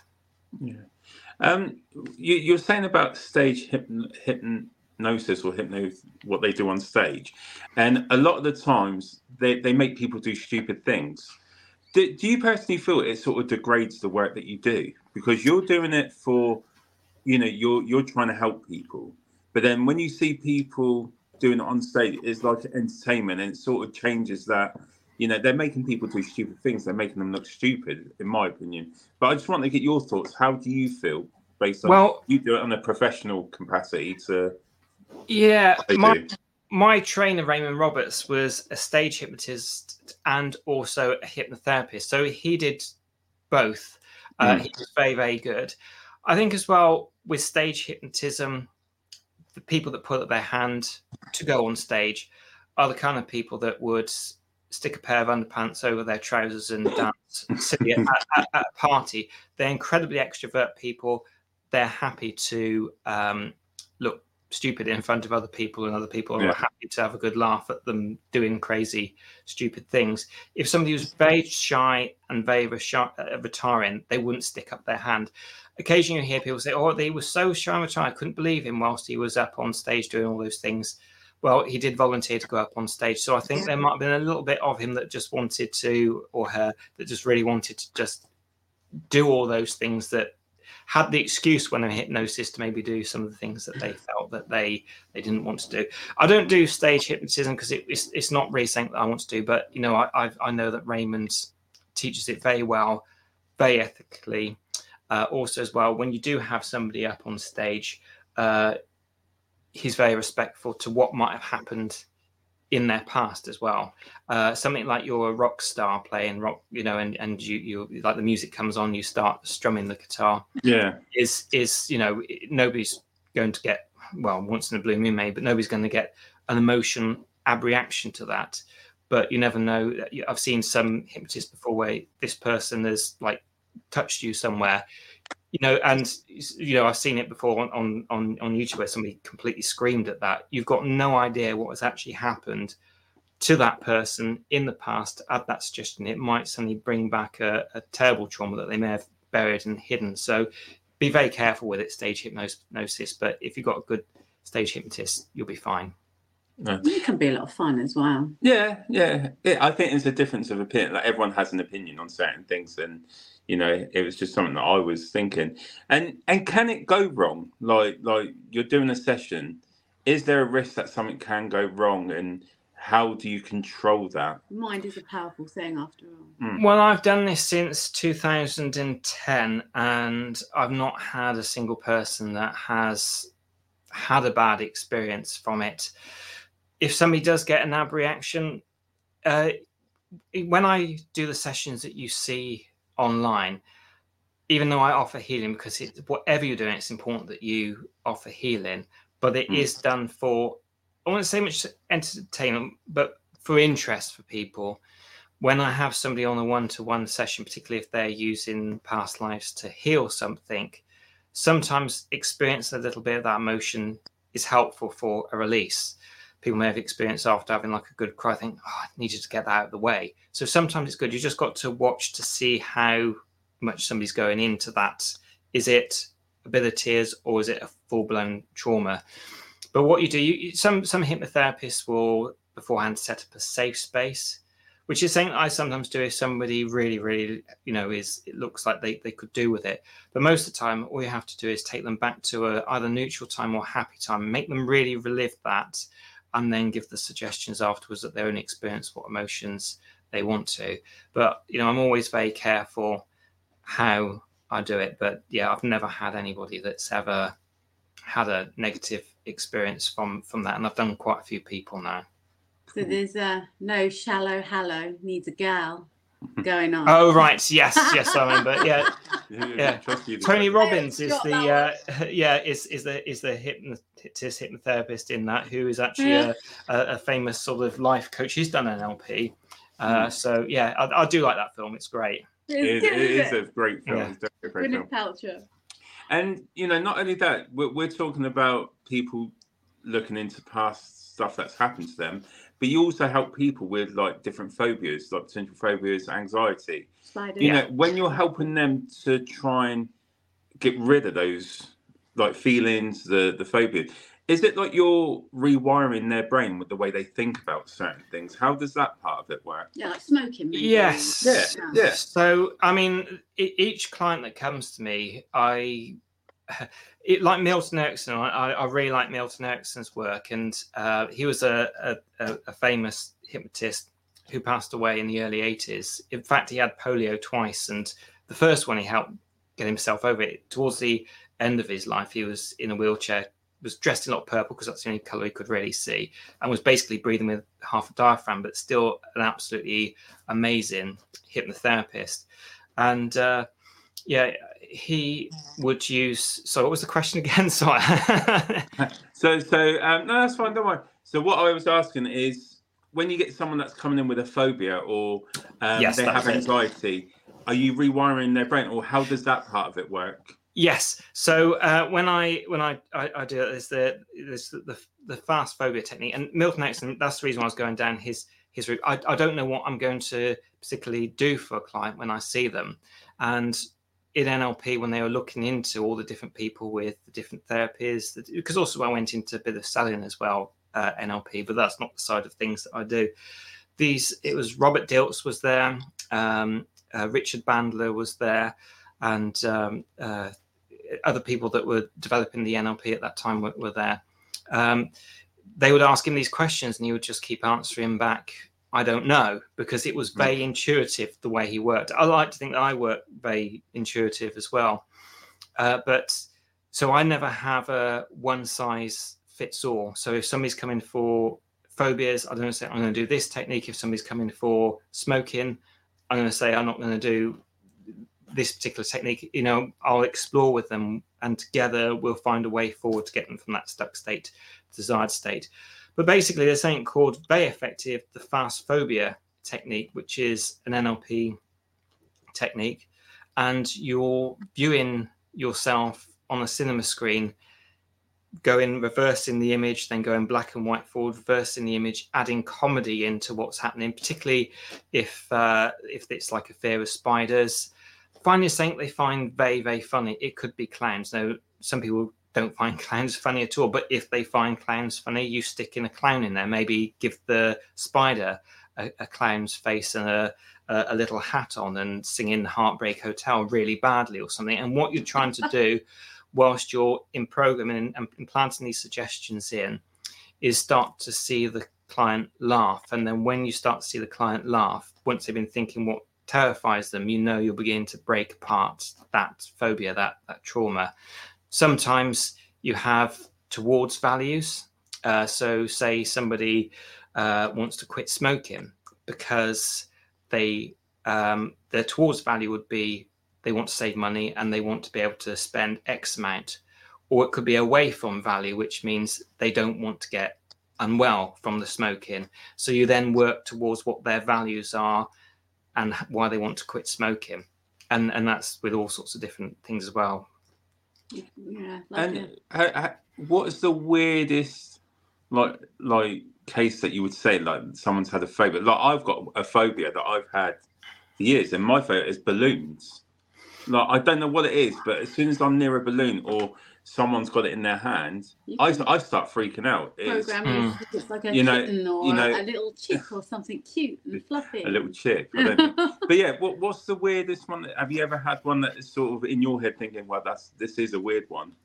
Yeah. You're saying about stage hypnosis or what they do on stage, and a lot of the times they make people do stupid things. Do you personally feel it sort of degrades the work that you do, because you're doing it for, you're trying to help people, but then when you see people doing it on stage, it's like entertainment, and it sort of changes that. They're making people do stupid things. They're making them look stupid, in my opinion. But I just want to get your thoughts. How do you feel based on you do it on a professional capacity to? Yeah, my trainer Raymond Roberts was a stage hypnotist and also a hypnotherapist, so he did both. He was very, very good. I think as well with stage hypnotism, the people that put up their hand to go on stage are the kind of people that would stick a pair of underpants over their trousers and dance silly at a party. They're incredibly extrovert people. They're happy to look stupid in front of other people, and other people are happy to have a good laugh at them doing crazy, stupid things. If somebody was very shy and very retiring, they wouldn't stick up their hand. Occasionally you hear people say, oh, they were so shy and retiring, I couldn't believe him whilst he was up on stage doing all those things. Well, he did volunteer to go up on stage. So I think there might have been a little bit of him that just wanted to, or her, that just really wanted to just do all those things, that had the excuse when in hypnosis to maybe do some of the things that they felt that they didn't want to do. I don't do stage hypnotism because it's not really something that I want to do. But, you know, I know that Raymond teaches it very well, very ethically. Also as well, when you do have somebody up on stage, he's very respectful to what might have happened in their past as well. Something like you're a rock star playing rock, you know, and you like the music comes on, you start strumming the guitar. Yeah, is you know, nobody's going to get, well, once in a blue moon maybe, but nobody's going to get an emotion abreaction to that. But you never know. I've seen some hypnotists before where this person has like touched you somewhere. You know, and you know, I've seen it before on YouTube where somebody completely screamed at that. You've got no idea what has actually happened to that person in the past. Add that suggestion, it might suddenly bring back a terrible trauma that they may have buried and hidden. So be very careful with it, stage hypnosis. But if you've got a good stage hypnotist, you'll be fine. No. It can be a lot of fun as well. Yeah. I think there's a difference of opinion. Like everyone has an opinion on certain things, and you know, it was just something that I was thinking. And can it go wrong? Like you're doing a session, is there a risk that something can go wrong, and how do you control that? Mind is a powerful thing after all. Well, I've done this since 2010, and I've not had a single person that has had a bad experience from it. If somebody does get an abreaction, when I do the sessions that you see online, even though I offer healing, because whatever you're doing, it's important that you offer healing, but it is done for, I won't say much entertainment, but for interest for people. When I have somebody on a one-to-one session, particularly if they're using past lives to heal something, sometimes experience a little bit of that emotion is helpful for a release. People may have experienced after having like a good cry, think, oh, I needed to get that out of the way. So sometimes it's good. You just got to watch to see how much somebody's going into that. Is it a bit of tears or is it a full-blown trauma? But what you do, some hypnotherapists will beforehand set up a safe space, which is something I sometimes do if somebody really, really, you know, it looks like they could do with it. But most of the time, all you have to do is take them back to either neutral time or happy time, make them really relive that, and then give the suggestions afterwards that they only experience what emotions they want to. But, you know, I'm always very careful how I do it. But yeah, I've never had anybody that's ever had a negative experience from that. And I've done quite a few people now. So there's no shallow hallow needs a gal going on. Oh, right. Yes, I remember. Yeah. Tony Robbins is the hypnotherapist in that, who is actually a famous sort of life coach. He's done an LP. So yeah, I do like that film. It's great. It is a great film. Yeah. It's definitely a great film. Paltrow. And you know, not only that, we're talking about people looking into past stuff that's happened to them, but you also help people with like different phobias, like potential phobias, anxiety. You know, when you're helping them to try and get rid of those like feelings, the phobia, is it like you're rewiring their brain with the way they think about certain things? How does that part of it work? Yeah, like smoking. Maybe. Yes. Yeah. So, I mean, each client that comes to me, like Milton Erickson, I really like Milton Erickson's work, and he was a famous hypnotist who passed away in the early 80s. In fact, he had polio twice, and the first one he helped get himself over it. Towards the end of his life, he was in a wheelchair, was dressed in a lot of purple because that's the only colour he could really see, and was basically breathing with half a diaphragm, but still an absolutely amazing hypnotherapist. And he would use. So, what was the question again? Sorry. No, that's fine. Don't worry. So, what I was asking is, when you get someone that's coming in with a phobia or Yes, they have that's it. anxiety, are you rewiring their brain, or how does that part of it work? Yes. So when I do it, there's the fast phobia technique, and Milton Erickson. That's the reason why I was going down his route. I don't know what I'm going to particularly do for a client when I see them, and in NLP, when they were looking into all the different people with the different therapies, because also I went into a bit of selling as well, NLP, but that's not the side of things that I do. It was Robert Dilts was there, Richard Bandler was there, and other people that were developing the NLP at that time were there. They would ask him these questions and he would just keep answering back, I don't know, because it was very intuitive the way he worked. I like to think that I work very intuitive as well. But so I never have a one size fits all. So if somebody's coming for phobias, I don't say I'm going to do this technique. If somebody's coming for smoking, I'm going to say I'm not going to do this particular technique. I'll explore with them, and together we'll find a way forward to get them from that stuck state to desired state. But basically, there's something called very effective, the fast phobia technique, which is an NLP technique, and you're viewing yourself on a cinema screen, reversing the image, then going black and white forward, reversing the image, adding comedy into what's happening, particularly if it's like a fear of spiders. Finding something they find very, very funny. It could be clowns. Now, some people don't find clowns funny at all, but if they find clowns funny, you stick in a clown in there. Maybe give the spider a clown's face and a little hat on and sing in Heartbreak Hotel really badly or something. And what you're trying to do whilst you're in programming and implanting these suggestions in is start to see the client laugh. And then when you start to see the client laugh, once they've been thinking what terrifies them, you'll begin to break apart that phobia, that trauma. Sometimes you have towards values. So say somebody wants to quit smoking because their towards value would be they want to save money and they want to be able to spend X amount. Or it could be away from value, which means they don't want to get unwell from the smoking. So you then work towards what their values are and why they want to quit smoking. And that's with all sorts of different things as well. Yeah. And what is the weirdest like case that you would say like someone's had a phobia? Like I've got a phobia that I've had for years, and my phobia is balloons. Like I don't know what it is, but as soon as I'm near a balloon or someone's got it in their hand, I start freaking out. It's like a kitten or a little chick or something cute and fluffy. A little chick. I don't know. But yeah, what's the weirdest one? Have you ever had one that is sort of in your head thinking, well, this is a weird one?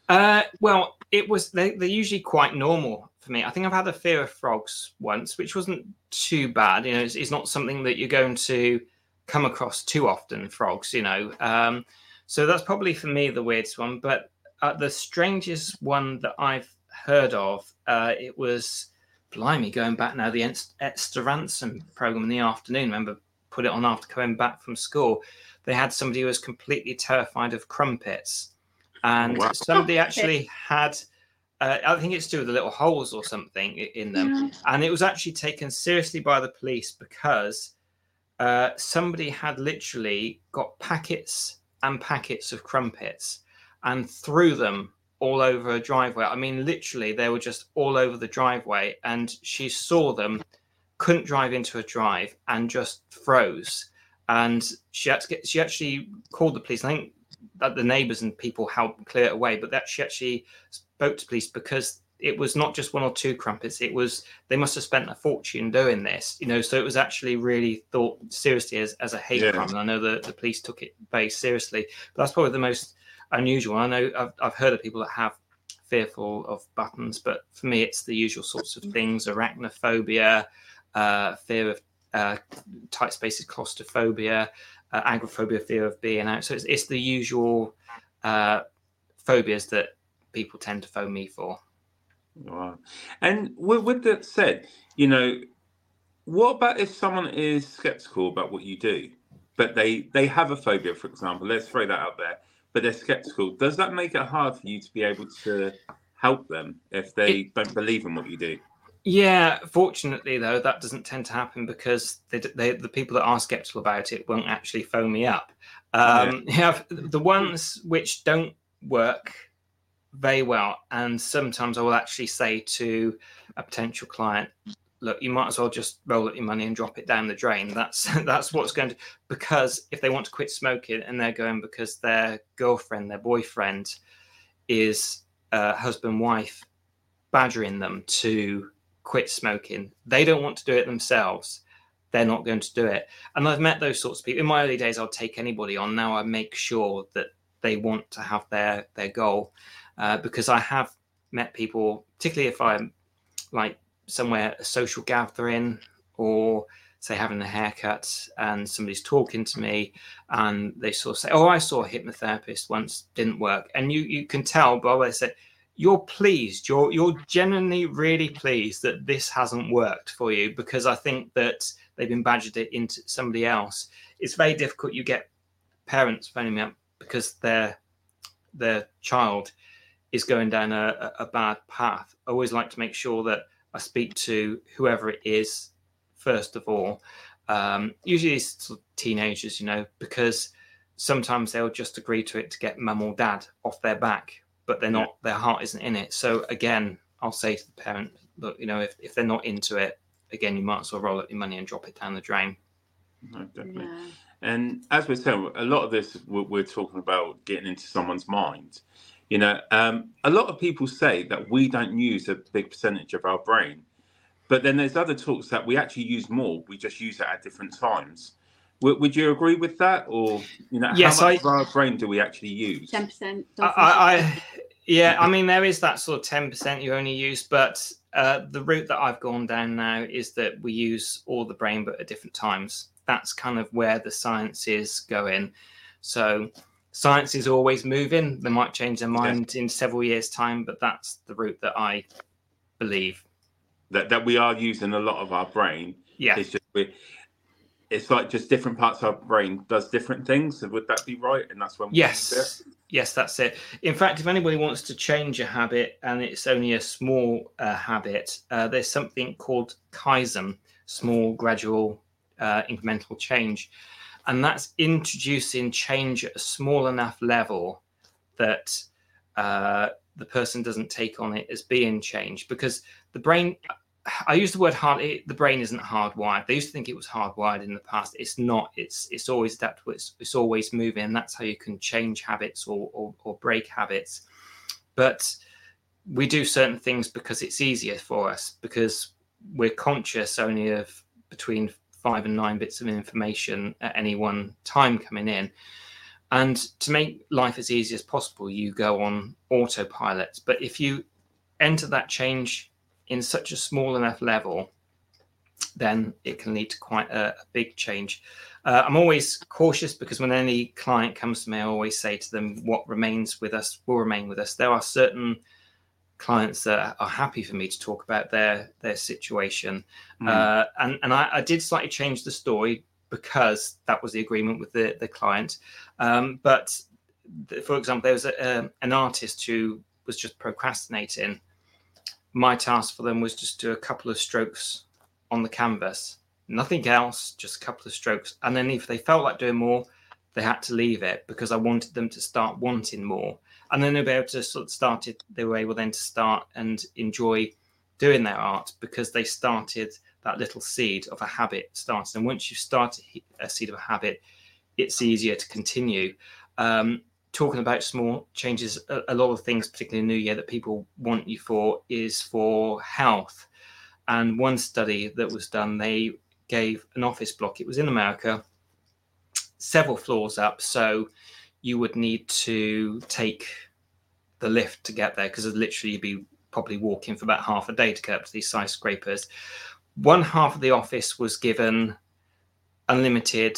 Well, they're usually quite normal for me. I think I've had a fear of frogs once, which wasn't too bad. It's not something that you're going to come across too often, frogs, so that's probably for me the weirdest one. But the strangest one that I've heard of, it was blimey, going back now, the Esther Ransom program in the afternoon. Remember, put it on after coming back from school. They had somebody who was completely terrified of crumpets, and somebody actually had I think it's to do with the little holes or something in them, and it was actually taken seriously by the police because somebody had literally got packets and packets of crumpets and threw them all over a driveway. I mean, literally, they were just all over the driveway, and she saw them, couldn't drive into a drive, and just froze. And she actually called the police. I think that the neighbours and people helped clear it away, but that she actually spoke to police because it was not just one or two crumpets. It was, they must have spent a fortune doing this, so it was actually really thought seriously as a hate crime. And I know the police took it very seriously, but that's probably the most unusual. I know I've heard of people that have fearful of buttons, but for me, it's the usual sorts of things: arachnophobia, fear of tight spaces, claustrophobia, agoraphobia, fear of being out. So it's the usual phobias that people tend to phone me for. Wow. And with that said, what about if someone is skeptical about what you do, but they have a phobia, for example? Let's throw that out there. But they're skeptical. Does that make it hard for you to be able to help them if they don't believe in what you do? Yeah, fortunately though, that doesn't tend to happen because the people that are skeptical about it won't actually phone me up. You have the ones which don't work very well, and sometimes I will actually say to a potential client, look, you might as well just roll up your money and drop it down the drain. That's what's going to, because if they want to quit smoking and they're going because their girlfriend, their boyfriend is husband, wife badgering them to quit smoking, they don't want to do it themselves, they're not going to do it. And I've met those sorts of people. In my early days, I'll take anybody on. Now I make sure that they want to have their goal, because I have met people, particularly if I'm like somewhere, a social gathering, or say having a haircut and somebody's talking to me and they sort of say, oh, I saw a hypnotherapist once, didn't work. And you can tell by what they say, you're pleased, you're genuinely really pleased that this hasn't worked for you, because I think that they've been badgered it into somebody else. It's very difficult. You get parents phoning me up because their child is going down a bad path. I always like to make sure that I speak to whoever it is first of all. Usually it's sort of teenagers, because sometimes they'll just agree to it to get mum or dad off their back, but they're not, their heart isn't in it. So again, I'll say to the parent, look, if they're not into it, again, you might as well roll up your money and drop it down the drain. No, definitely. Yeah. And as we're saying, a lot of this, we're talking about getting into someone's mind. A lot of people say that we don't use a big percentage of our brain, but then there's other talks that we actually use more. We just use it at different times. Would you agree with that? Or, yes, how much of our brain do we actually use? 10%. Yeah, I mean, there is that sort of 10% you only use, but the route that I've gone down now is that we use all the brain, but at different times. That's kind of where the science is going. So science is always moving. They might change their mind in several years' time, but that's the route that I believe. That we are using a lot of our brain. Yeah. It's like just different parts of our brain does different things. Would that be right? And that's when we use it? Yes, that's it. In fact, if anybody wants to change a habit and it's only a small habit, there's something called Kaizen, small, gradual, incremental change. And that's introducing change at a small enough level that the person doesn't take on it as being change. Because the brain, I use the word hard. The brain isn't hardwired. They used to think it was hardwired in the past. It's not. It's always adaptable. It's always moving. And that's how you can change habits or break habits. But we do certain things because it's easier for us, because we're conscious only of between 5 and 9 bits of information at any one time coming in. And to make life as easy as possible, you go on autopilot. But if you enter that change in such a small enough level, then it can lead to quite a big change. I'm always cautious, because when any client comes to me, I always say to them, what remains with us will remain with us. There are certain clients that are happy for me to talk about their situation. And I did slightly change the story because that was the agreement with the client. But for example, there was an artist who was just procrastinating. My task for them was just do a couple of strokes on the canvas, nothing else, just a couple of strokes. And then if they felt like doing more, they had to leave it, because I wanted them to start wanting more. And then they'll be able to sort of start it. They were able then to start and enjoy doing their art, because they started that little seed of a habit started. And once you start a seed of a habit, it's easier to continue. Talking about small changes, a lot of things, particularly in New Year, that people want you for is for health. And one study that was done, they gave an office block. It was in America, several floors up. So you would need to take the lift to get there, because literally you'd be probably walking for about half a day to get up to these skyscrapers. One half of the office was given unlimited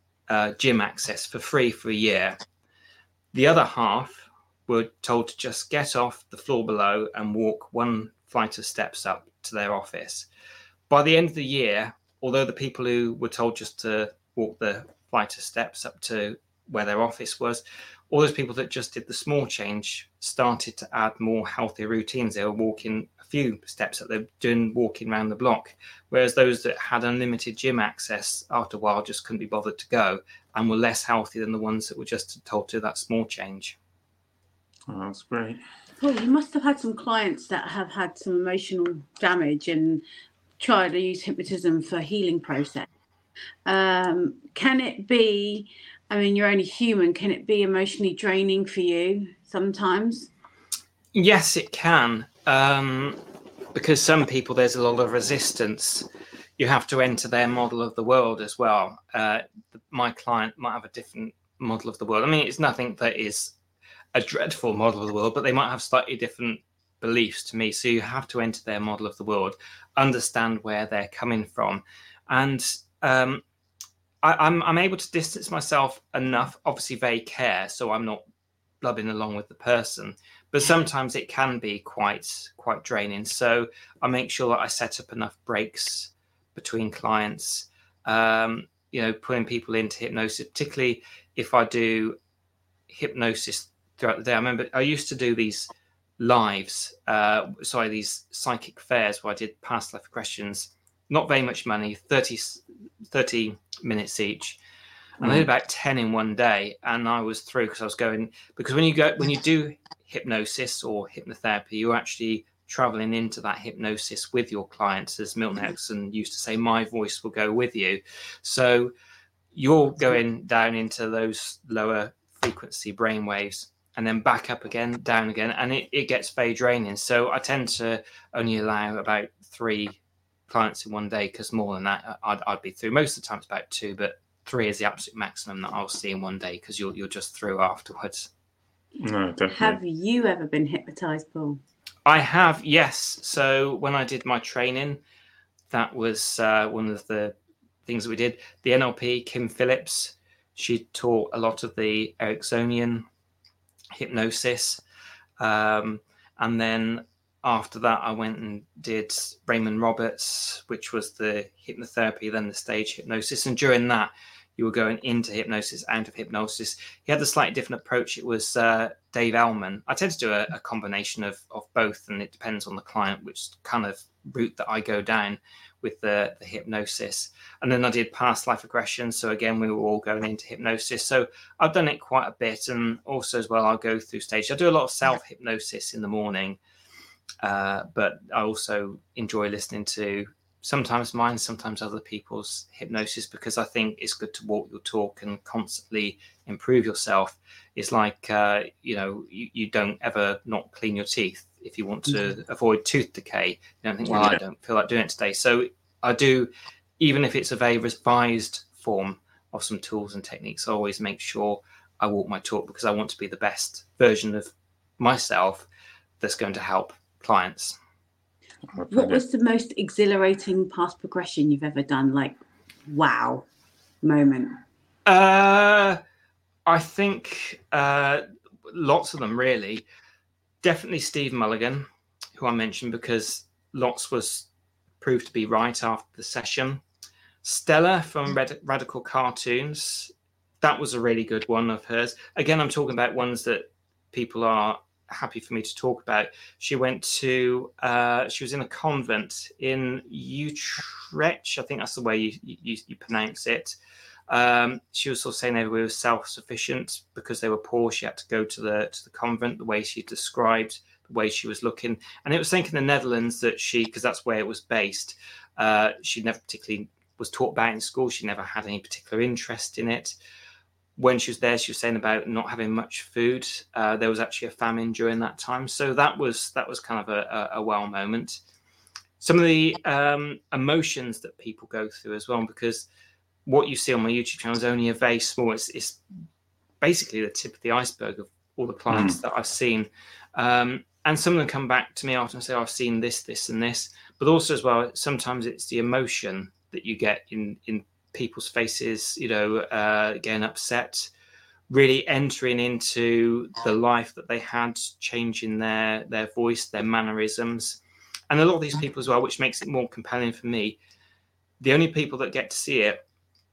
gym access for free for a year. The other half were told to just get off the floor below and walk one flight of steps up to their office. By the end of the year, although the people who were told just to walk the flight of steps up to where their office was all those people that just did the small change started to add more healthier routines. They were walking a few steps that they're doing, walking around the block. Whereas those that had unlimited gym access after a while just couldn't be bothered to go and were less healthy than the ones that were just told to that small change. Oh, that's great. Paul, you must have had some clients that have had some emotional damage and tried to use hypnotism for healing process. Can it be, I mean, you're only human, can it be emotionally draining for you sometimes? Yes, it can. Because some people, there's a lot of resistance. You have to enter their model of the world as well. My client might have a different model of the world. I mean, it's nothing that is a dreadful model of the world, but they might have slightly different beliefs to me. So you have to enter their model of the world, understand where they're coming from. And I'm able to distance myself enough. Obviously, they care, so I'm not blubbing along with the person. But sometimes it can be quite draining. So I make sure that I set up enough breaks between clients. Putting people into hypnosis, particularly if I do hypnosis throughout the day. I remember I used to do these lives, these psychic fairs where I did past life questions. Not very much money, 30 minutes each. And I did about 10 in one day. And I was through because when you do hypnosis or hypnotherapy, you're actually traveling into that hypnosis with your clients. As Milton Erickson used to say, my voice will go with you. So you're going down into those lower frequency brainwaves and then back up again, down again. And it gets very draining. So I tend to only allow about 3 clients in one day, because more than that I'd be through. Most of the time it's about 2, but 3 is the absolute maximum that I'll see in one day, because you're just through afterwards. No, definitely. Have you ever been hypnotized, Paul? I have, yes. So when I did my training, that was one of the things that we did. The NLP, Kim Phillips, she taught a lot of the Ericksonian hypnosis. And then after that, I went and did Raymond Roberts, which was the hypnotherapy, then the stage hypnosis. And during that, you were going into hypnosis, out of hypnosis. He had a slightly different approach. It was Dave Ellman. I tend to do a combination of both, and it depends on the client, which kind of route that I go down with the hypnosis. And then I did past life regression. So again, we were all going into hypnosis. So I've done it quite a bit. And also as well, I'll go through stage. I do a lot of self-hypnosis in the morning. But I also enjoy listening to sometimes mine, sometimes other people's hypnosis, because I think it's good to walk your talk and constantly improve yourself. It's like, you don't ever not clean your teeth if you want to avoid tooth decay. You don't think, well, I don't feel like doing it today. So I do, even if it's a very revised form of some tools and techniques, I always make sure I walk my talk, because I want to be the best version of myself that's going to help clients. What was the most exhilarating past progression you've ever done? Like, wow moment? I think lots of them, really. Definitely Steve Mulligan, who I mentioned, because lots was proved to be right after the session. Stella from Radical Cartoons, that was a really good one of hers. Again, I'm talking about ones that people are happy for me to talk about. She went to she was in a convent in Utrecht, I think that's the way you pronounce it. She was sort of saying everybody was self-sufficient because they were poor. She had to go to the convent, the way she described the way she was looking. And it was saying in the Netherlands that because that's where it was based, she never particularly was taught about it in school. She never had any particular interest in it. When she was there, she was saying about not having much food. There was actually a famine during that time. So that was kind of a wow moment. Some of the emotions that people go through as well, because what you see on my YouTube channel is only a very small, it's basically the tip of the iceberg of all the clients that I've seen. And some of them come back to me after and say, I've seen this, this, and this. But also as well, sometimes it's the emotion that you get in people's faces, getting upset, really entering into the life that they had, changing their voice, their mannerisms. And a lot of these people as well, which makes it more compelling for me, the only people that get to see it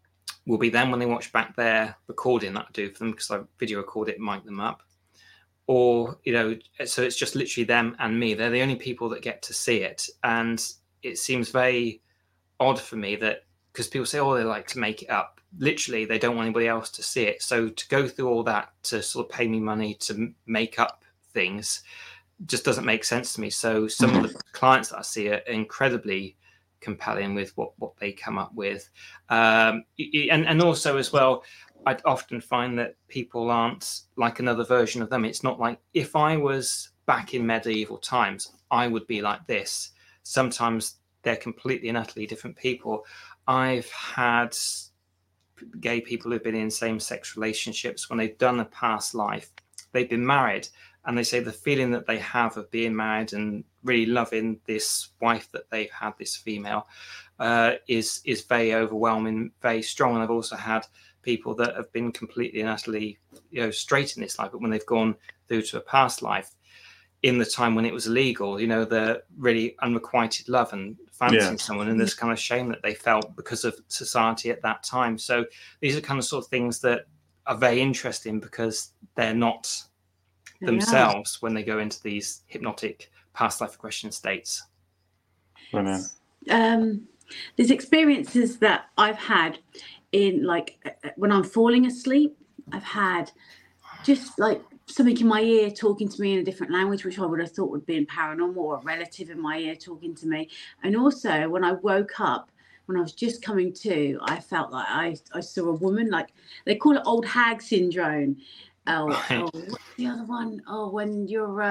will be them when they watch back their recording that I do for them, because I video record it, mic them up. Or, so it's just literally them and me. They're the only people that get to see it. And it seems very odd for me that, because people say, oh, they like to make it up. Literally, they don't want anybody else to see it. So to go through all that to sort of pay me money to make up things just doesn't make sense to me. So some of the clients that I see are incredibly compelling with what they come up with. And also as well, I'd often find that people aren't like another version of them. It's not like, if I was back in medieval times, I would be like this. Sometimes they're completely and utterly different people. I've had gay people who've been in same-sex relationships. When they've done a past life, they've been married, and they say the feeling that they have of being married and really loving this wife that they've had, this female, is very overwhelming, very strong. And I've also had people that have been completely and utterly, straight in this life, but when they've gone through to a past life, in the time when it was illegal, the really unrequited love and fancying someone, and this kind of shame that they felt because of society at that time. So these are kind of sort of things that are very interesting, because they're not themselves when they go into these hypnotic past life regression states. There's experiences that I've had in, like, when I'm falling asleep, I've had just like something in my ear talking to me in a different language, which I would have thought would be in paranormal, or a relative in my ear talking to me. And also when I woke up, when I was just coming to, I felt like I saw a woman, like they call it old hag syndrome. What's the other one? When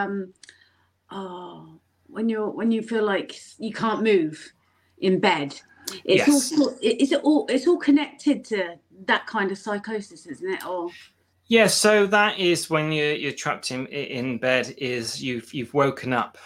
you feel like you can't move in bed. It's all connected to that kind of psychosis, isn't it? Or yeah, so that is when you're trapped in bed. Is you've woken up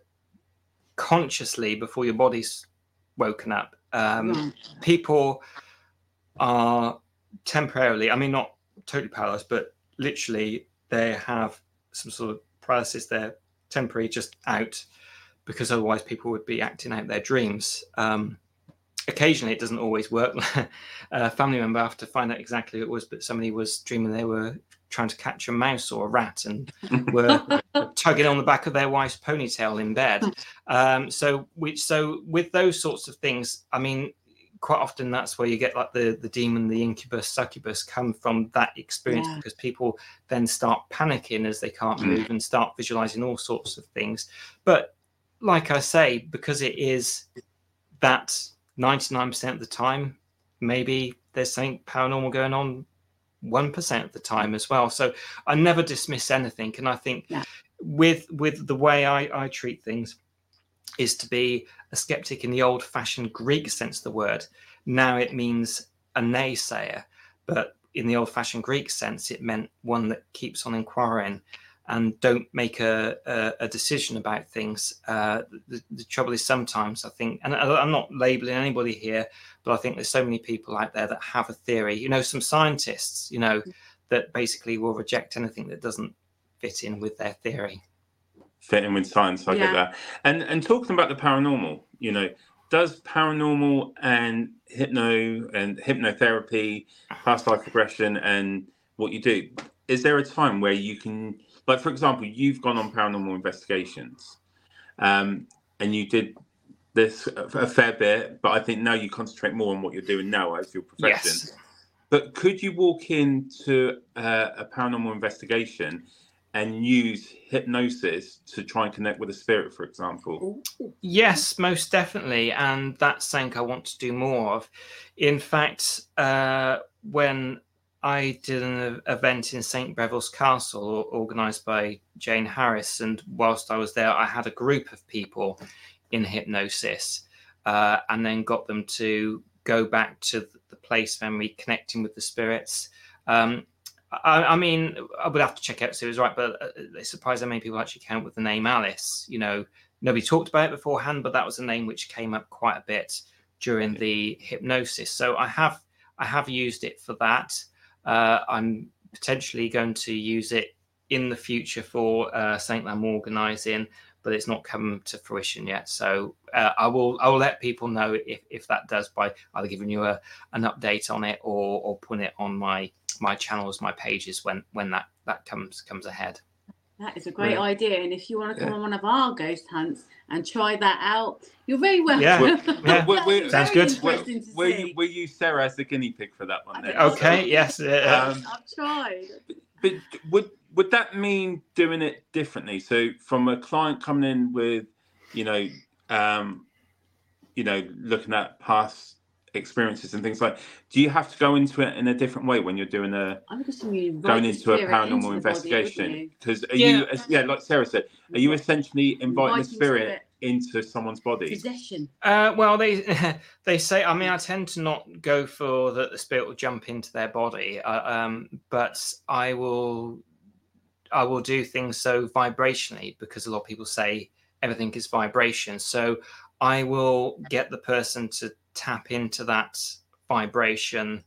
consciously before your body's woken up. People are temporarily, I mean, not totally paralyzed, but literally they have some sort of paralysis. They're temporary, just out, because otherwise people would be acting out their dreams. Occasionally it doesn't always work. A family member, I have to find out exactly who it was, but somebody was dreaming they were trying to catch a mouse or a rat and were tugging on the back of their wife's ponytail in bed. So with those sorts of things, I mean, quite often that's where you get like the demon, the incubus, succubus come from that experience, because people then start panicking as they can't move and start visualizing all sorts of things. But like I say, because it is that 99% of the time, maybe there's something paranormal going on 1% of the time as well. So I never dismiss anything. And I think with the way I treat things is to be a skeptic in the old-fashioned Greek sense of the word. Now it means a naysayer, but in the old-fashioned Greek sense, it meant one that keeps on inquiring and don't make a decision about things. The trouble is sometimes I think, and I'm not labeling anybody here, but I think there's so many people out there that have a theory. Some scientists, that basically will reject anything that doesn't fit in with their theory. Fit in with science, I get that. And talking about the paranormal, does paranormal and hypnotherapy, past life regression, and what you do, is there a time where you can, like, for example, you've gone on paranormal investigations, and you did this a fair bit, but I think now you concentrate more on what you're doing now as your profession. Yes. But could you walk into a paranormal investigation and use hypnosis to try and connect with a spirit, for example? Yes, most definitely. And that's something I want to do more of. In fact, when I did an event in St. Breville's Castle organised by Jane Harris, and whilst I was there, I had a group of people in hypnosis, and then got them to go back to the place memory, connecting with the spirits. I mean, I would have to check out so it was right, but it's surprised how many people actually came up with the name Alice. Nobody talked about it beforehand, but that was a name which came up quite a bit during the hypnosis. So I have used it for that. I'm potentially going to use it in the future for St. Lamb organising, but it's not come to fruition yet. So I will let people know if that does, by either giving you an update on it or putting it on my channels, my pages when that comes ahead. That is a great idea. And if you want to come on one of our ghost hunts and try that out, you're very welcome. Yeah. Sounds good. Will you Sarah as the guinea pig for that one then? Okay, yes. I've tried. But would that mean doing it differently? So from a client coming in with, looking at past experiences and things like, do you have to go into it in a different way when you're doing going into a paranormal investigation? Because like Sarah said, are you essentially inviting the spirit into someone's body? Possession. Well, they say, I mean, I tend to not go for that the spirit will jump into their body, but I will do things so vibrationally, because a lot of people say everything is vibration. So I will get the person to tap into that vibration,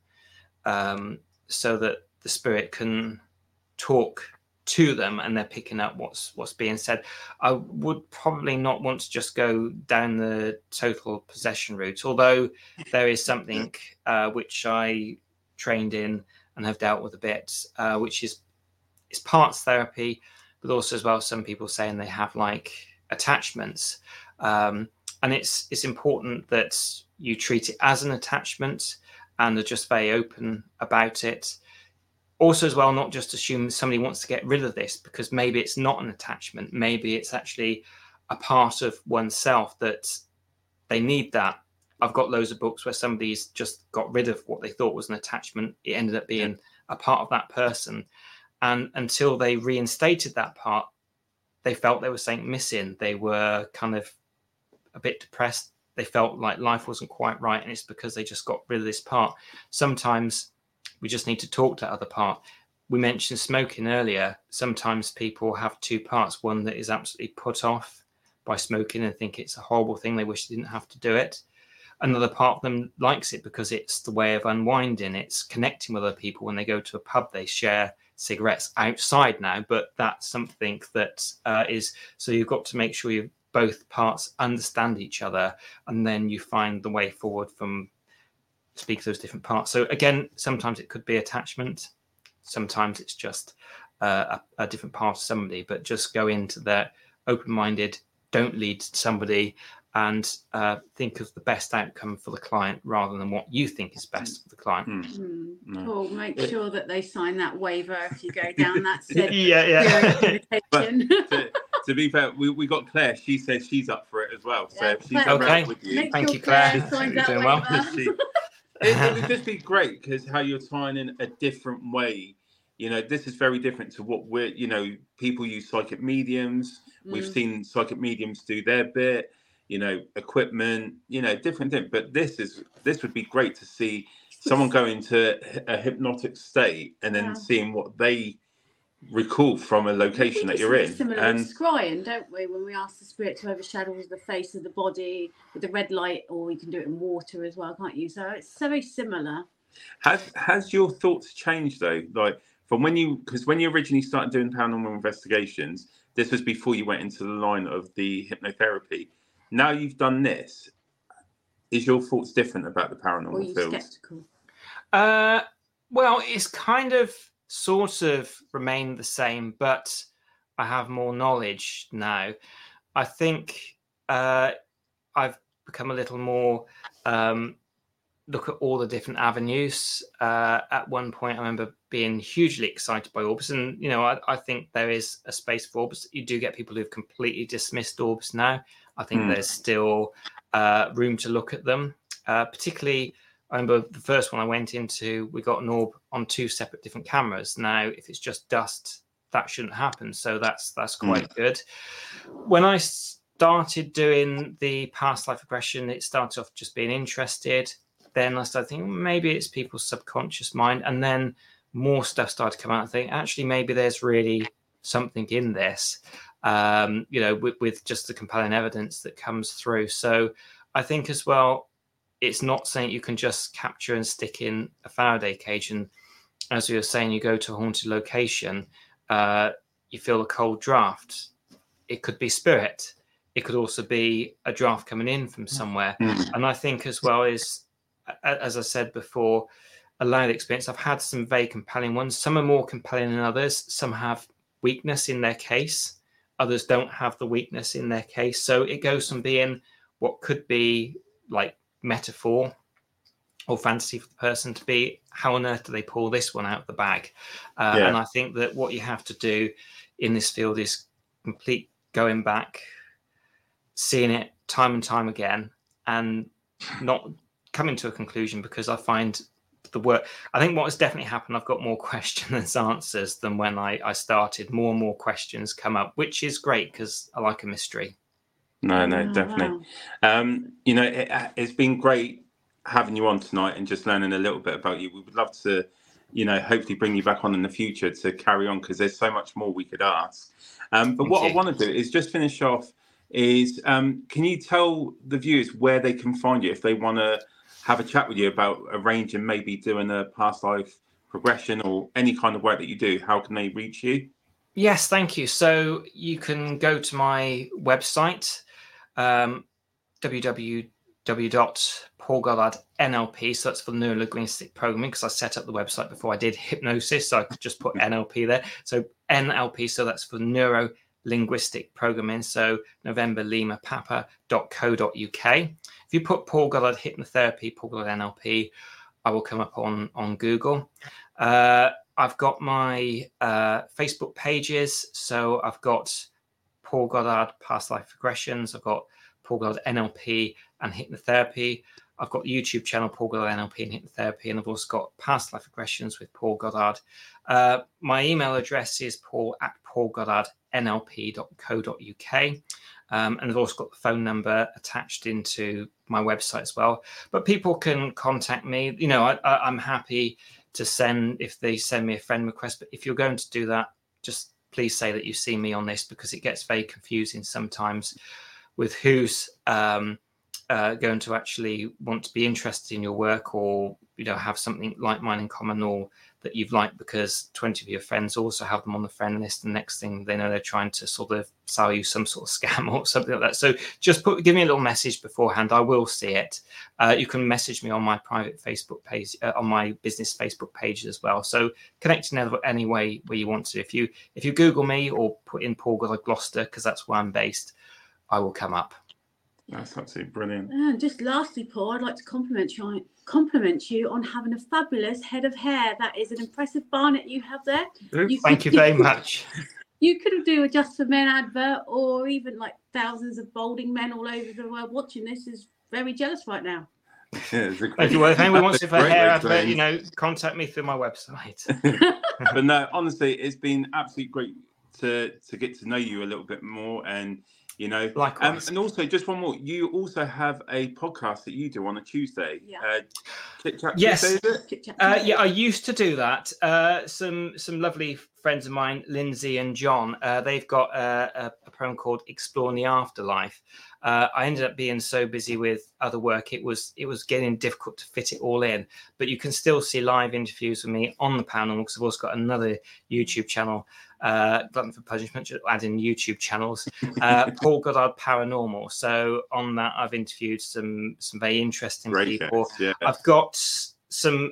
so that the spirit can talk to them and they're picking up what's being said. I would probably not want to just go down the total possession route, although there is something which I trained in and have dealt with a bit, which is parts therapy, but also as well some people saying they have like attachments, and it's important that you treat it as an attachment and are just very open about it. Also as well, not just assume somebody wants to get rid of this, because maybe it's not an attachment. Maybe it's actually a part of oneself that they need that. I've got loads of books where somebody's just got rid of what they thought was an attachment. It ended up being a part of that person. And until they reinstated that part, they felt there was something missing. They were kind of a bit depressed. They felt like life wasn't quite right. And it's because they just got rid of this part. Sometimes we just need to talk to the other part. We mentioned smoking earlier. Sometimes people have two parts. One that is absolutely put off by smoking and think it's a horrible thing. They wish they didn't have to do it. Another part of them likes it because it's the way of unwinding. It's connecting with other people. When they go to a pub, they share cigarettes outside now, but that's something that is, so you've got to make sure you both parts understand each other, and then you find the way forward from speak those different parts. So again, sometimes it could be attachment, sometimes it's just a different part of somebody, but just go into that open-minded, don't lead somebody, and think of the best outcome for the client rather than what you think is best for the client. Paul, make sure that they sign that waiver if you go down that said to be fair, we got Claire. She says she's up for it as well. So if she's okay. With you. Thank you, Claire. You're doing well. It would just be great because how you're tying in a different way. This is very different to what people use psychic mediums. We've seen psychic mediums do their bit, equipment, different things. But this would be great to see someone go into a hypnotic state and then seeing what they recall from a location that you're in. Similar and with scrying, don't we? When we ask the spirit to overshadow the face of the body with the red light, or we can do it in water as well, can't you? So it's very similar. Has your thoughts changed though? Like from because when you originally started doing paranormal investigations, this was before you went into the line of the hypnotherapy. Now you've done this. Is your thoughts different about the paranormal field? Are you skeptical? Well, it's kind of sort of remained the same, but I have more knowledge now. I think I've become a little more look at all the different avenues. At one point, I remember being hugely excited by orbs, and I think there is a space for orbs. You do get people who've completely dismissed orbs now. I think there's still room to look at them, particularly. I remember the first one I went into, we got an orb on 2 separate different cameras. Now, if it's just dust, that shouldn't happen. So that's quite good. When I started doing the past life regression, it started off just being interested. Then I started thinking maybe it's people's subconscious mind. And then more stuff started to come out. I think actually maybe there's really something in this, with just the compelling evidence that comes through. So I think as well, it's not something you can just capture and stick in a Faraday cage. And as we were saying, you go to a haunted location, you feel a cold draft. it could be spirit. It could also be a draft coming in from somewhere. And I think as well as I said before, allow the experience. I've had some very compelling ones. Some are more compelling than others. Some have weakness in their case. Others don't have the weakness in their case. So it goes from being what could be like metaphor or fantasy for the person to be, how on earth do they pull this one out of the bag? And I think that what you have to do in this field is complete going back, seeing it time and time again, and not coming to a conclusion, because I find the work, I think what has definitely happened, I've got more questions than answers than when I started. More and more questions come up, which is great because I like a mystery. No, definitely. Wow. It's been great having you on tonight and just learning a little bit about you. We would love to, hopefully bring you back on in the future to carry on, because there's so much more we could ask. But what I want to do is just finish off is, can you tell the viewers where they can find you if they want to have a chat with you about arranging, maybe doing a past life regression or any kind of work that you do? How can they reach you? Yes, thank you. So you can go to my website, www.paulgoddardnlp. So that's for neurolinguistic programming, because I set up the website before I did hypnosis, so I could just put NLP there. So NLP, so that's for neuro linguistic programming. So November Lima Papa.co.uk. If you put Paul Goddard hypnotherapy, Paul Goddard NLP, I will come up on Google. I've got my Facebook pages. So I've got Paul Goddard Past Life Regressions. I've got Paul Goddard NLP and Hypnotherapy. I've got the YouTube channel, Paul Goddard NLP and Hypnotherapy, and I've also got Past Life Regressions with Paul Goddard. My email address is paul@paulgoddardnlp.co.uk. And I've also got the phone number attached into my website as well. But people can contact me. I'm happy to send, if they send me a friend request. But if you're going to do that, just please say that you see me on this, because it gets very confusing sometimes with who's going to actually want to be interested in your work, or have something like mine in common, or that you've liked, because 20 of your friends also have them on the friend list, and the next thing they know, they're trying to sort of sell you some sort of scam or something like that. So just give me a little message beforehand. I will see it. You can message me on my private Facebook page, on my business Facebook page as well. So connect in any way where you want to. If you Google me or put in Paul Goddard Gloucester, because that's where I'm based, I will come up. That's absolutely brilliant. And just lastly, Paul, I'd like to compliment you on having a fabulous head of hair. That is an impressive barnet you have there. Thank you very much. You could do a Just for Men advert, or even like thousands of balding men all over the world watching this is very jealous right now. Yeah, thank you. Well, if anyone wants to have a hair advert, contact me through my website. But no, honestly, it's been absolutely great to get to know you a little bit more, and likewise. And also, just one more, you also have a podcast that you do on a Tuesday. Chit Chat yes. Tuesday, I used to do that. Some lovely friends of mine, Lindsay and John, they've got a program called Exploring the Afterlife. I ended up being so busy with other work, it was getting difficult to fit it all in. But you can still see live interviews with me on the panel, because I've also got another YouTube channel, Glutton for Punishment, just adding YouTube channels, Paul Goddard Paranormal. So on that, I've interviewed some very interesting people. Yeah. I've got some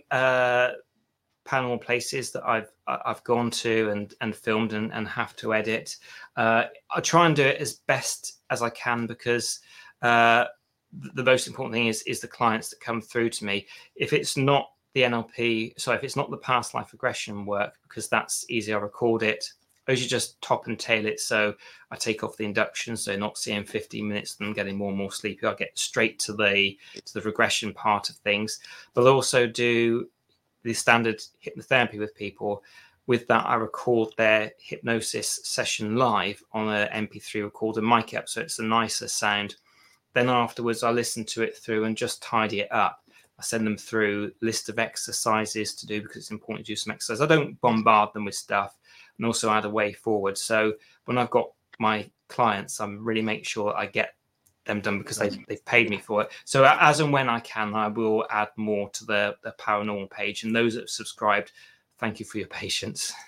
paranormal places that I've gone to and filmed and have to edit. I try and do it as best as I can, because the most important thing is the clients that come through to me. If it's not the NLP, if it's not the past life regression work, because that's easy, I record it. I usually just top and tail it, so I take off the induction, so not seeing 15 minutes and getting more and more sleepy. I get straight to the regression part of things, but I also do the standard hypnotherapy with people. With that, I record their hypnosis session live on an MP3 recorder, mic it up so it's a nicer sound. Then afterwards, I listen to it through and just tidy it up. I send them through a list of exercises to do, because it's important to do some exercise. I don't bombard them with stuff, and also add a way forward. So when I've got my clients, I really make sure I get them done, because they've paid me for it. So as and when I can, I will add more to the paranormal page. And those that have subscribed, thank you for your patience.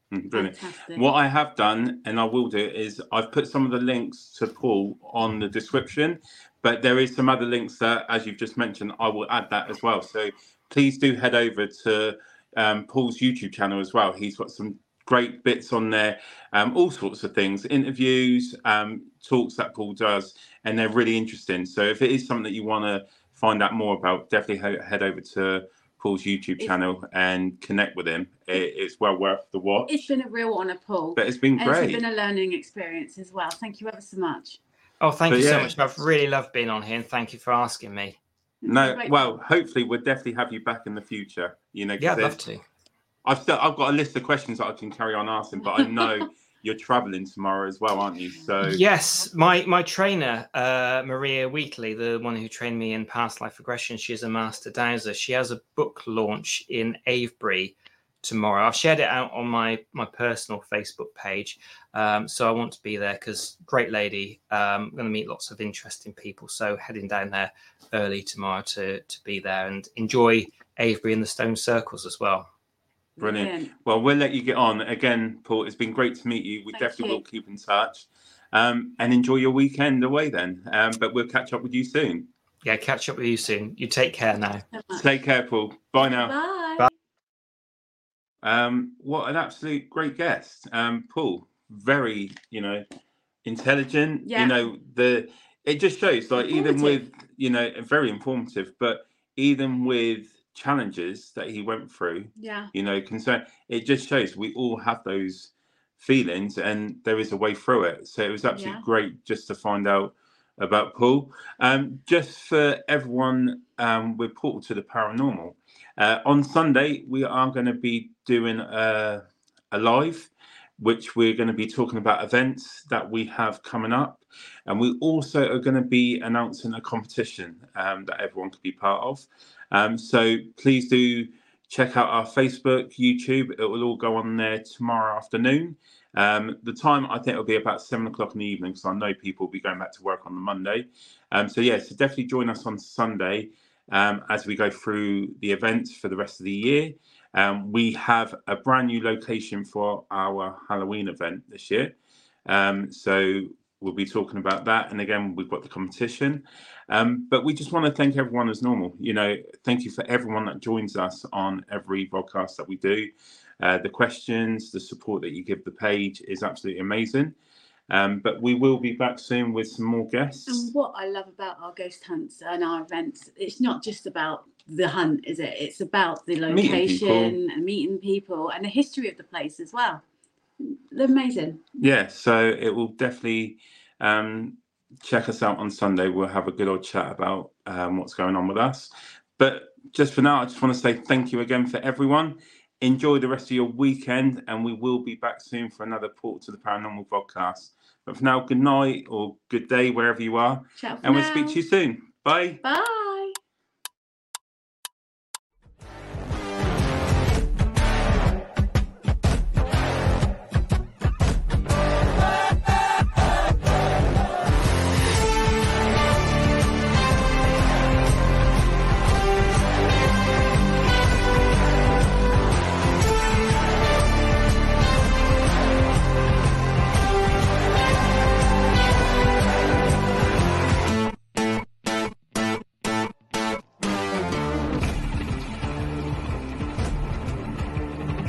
Brilliant. Fantastic. What I have done, and I will do, is I've put some of the links to Paul on the description, but there is some other links that, as you've just mentioned, I will add that as well. So please do head over to Paul's YouTube channel as well. He's got some great bits on there, all sorts of things, interviews, talks that Paul does, and they're really interesting. So if it is something that you want to find out more about, definitely head over to Paul's YouTube channel and connect with him. It's well worth the watch. It's been a real honour, Paul. But it's been great. It's been a learning experience as well. Thank you ever so much. Oh, thank you so much. I've really loved being on here, and thank you for asking me. No, well, hopefully we'll definitely have you back in the future. You know, yeah, I'd love to. I've got a list of questions that I can carry on asking, but I know you're traveling tomorrow as well, aren't you? So yes, my trainer, Maria Wheatley, the one who trained me in past life regression, she's a master dowser. She has a book launch in Avebury tomorrow. I've shared it out on my personal Facebook page, so I want to be there because great lady. I'm going to meet lots of interesting people, so heading down there early tomorrow to be there and enjoy Avebury and the Stone Circles as well. Brilliant. Well, we'll let you get on. Again, Paul, it's been great to meet you. We definitely will keep in touch, and enjoy your weekend away then. But we'll catch up with you soon. Yeah, catch up with you soon. You take care now. Take care, Paul. Bye now. Bye. What an absolute great guest. Paul, very, intelligent. Yeah. It just shows, like, even with, very informative, but even with challenges that he went through, concern, it just shows we all have those feelings and there is a way through it. So it was absolutely great just to find out about Paul. Just for everyone, with Portal to the Paranormal, on Sunday we are going to be doing a live, which we're going to be talking about events that we have coming up, and we also are going to be announcing a competition that everyone could be part of. So please do check out our Facebook, YouTube. It will all go on there tomorrow afternoon. The time, I think it'll be about 7:00 in the evening, because I know people will be going back to work on the Monday. So definitely join us on Sunday as we go through the events for the rest of the year. We have a brand new location for our Halloween event this year. So we'll be talking about that. And again, we've got the competition. But we just want to thank everyone as normal. Thank you for everyone that joins us on every podcast that we do. The questions, the support that you give the page is absolutely amazing. But we will be back soon with some more guests. And what I love about our ghost hunts and our events, it's not just about the hunt, is it? It's about the location and meeting people and the history of the place as well. They're amazing. Yeah, so it will definitely check us out on Sunday. We'll have a good old chat about what's going on with us. But just for now, I just want to say thank you again for everyone. Enjoy the rest of your weekend, and we will be back soon for another Portal to the Paranormal podcast. But for now, good night or good day, wherever you are. Ciao for and now. We'll speak to you soon. Bye. Bye.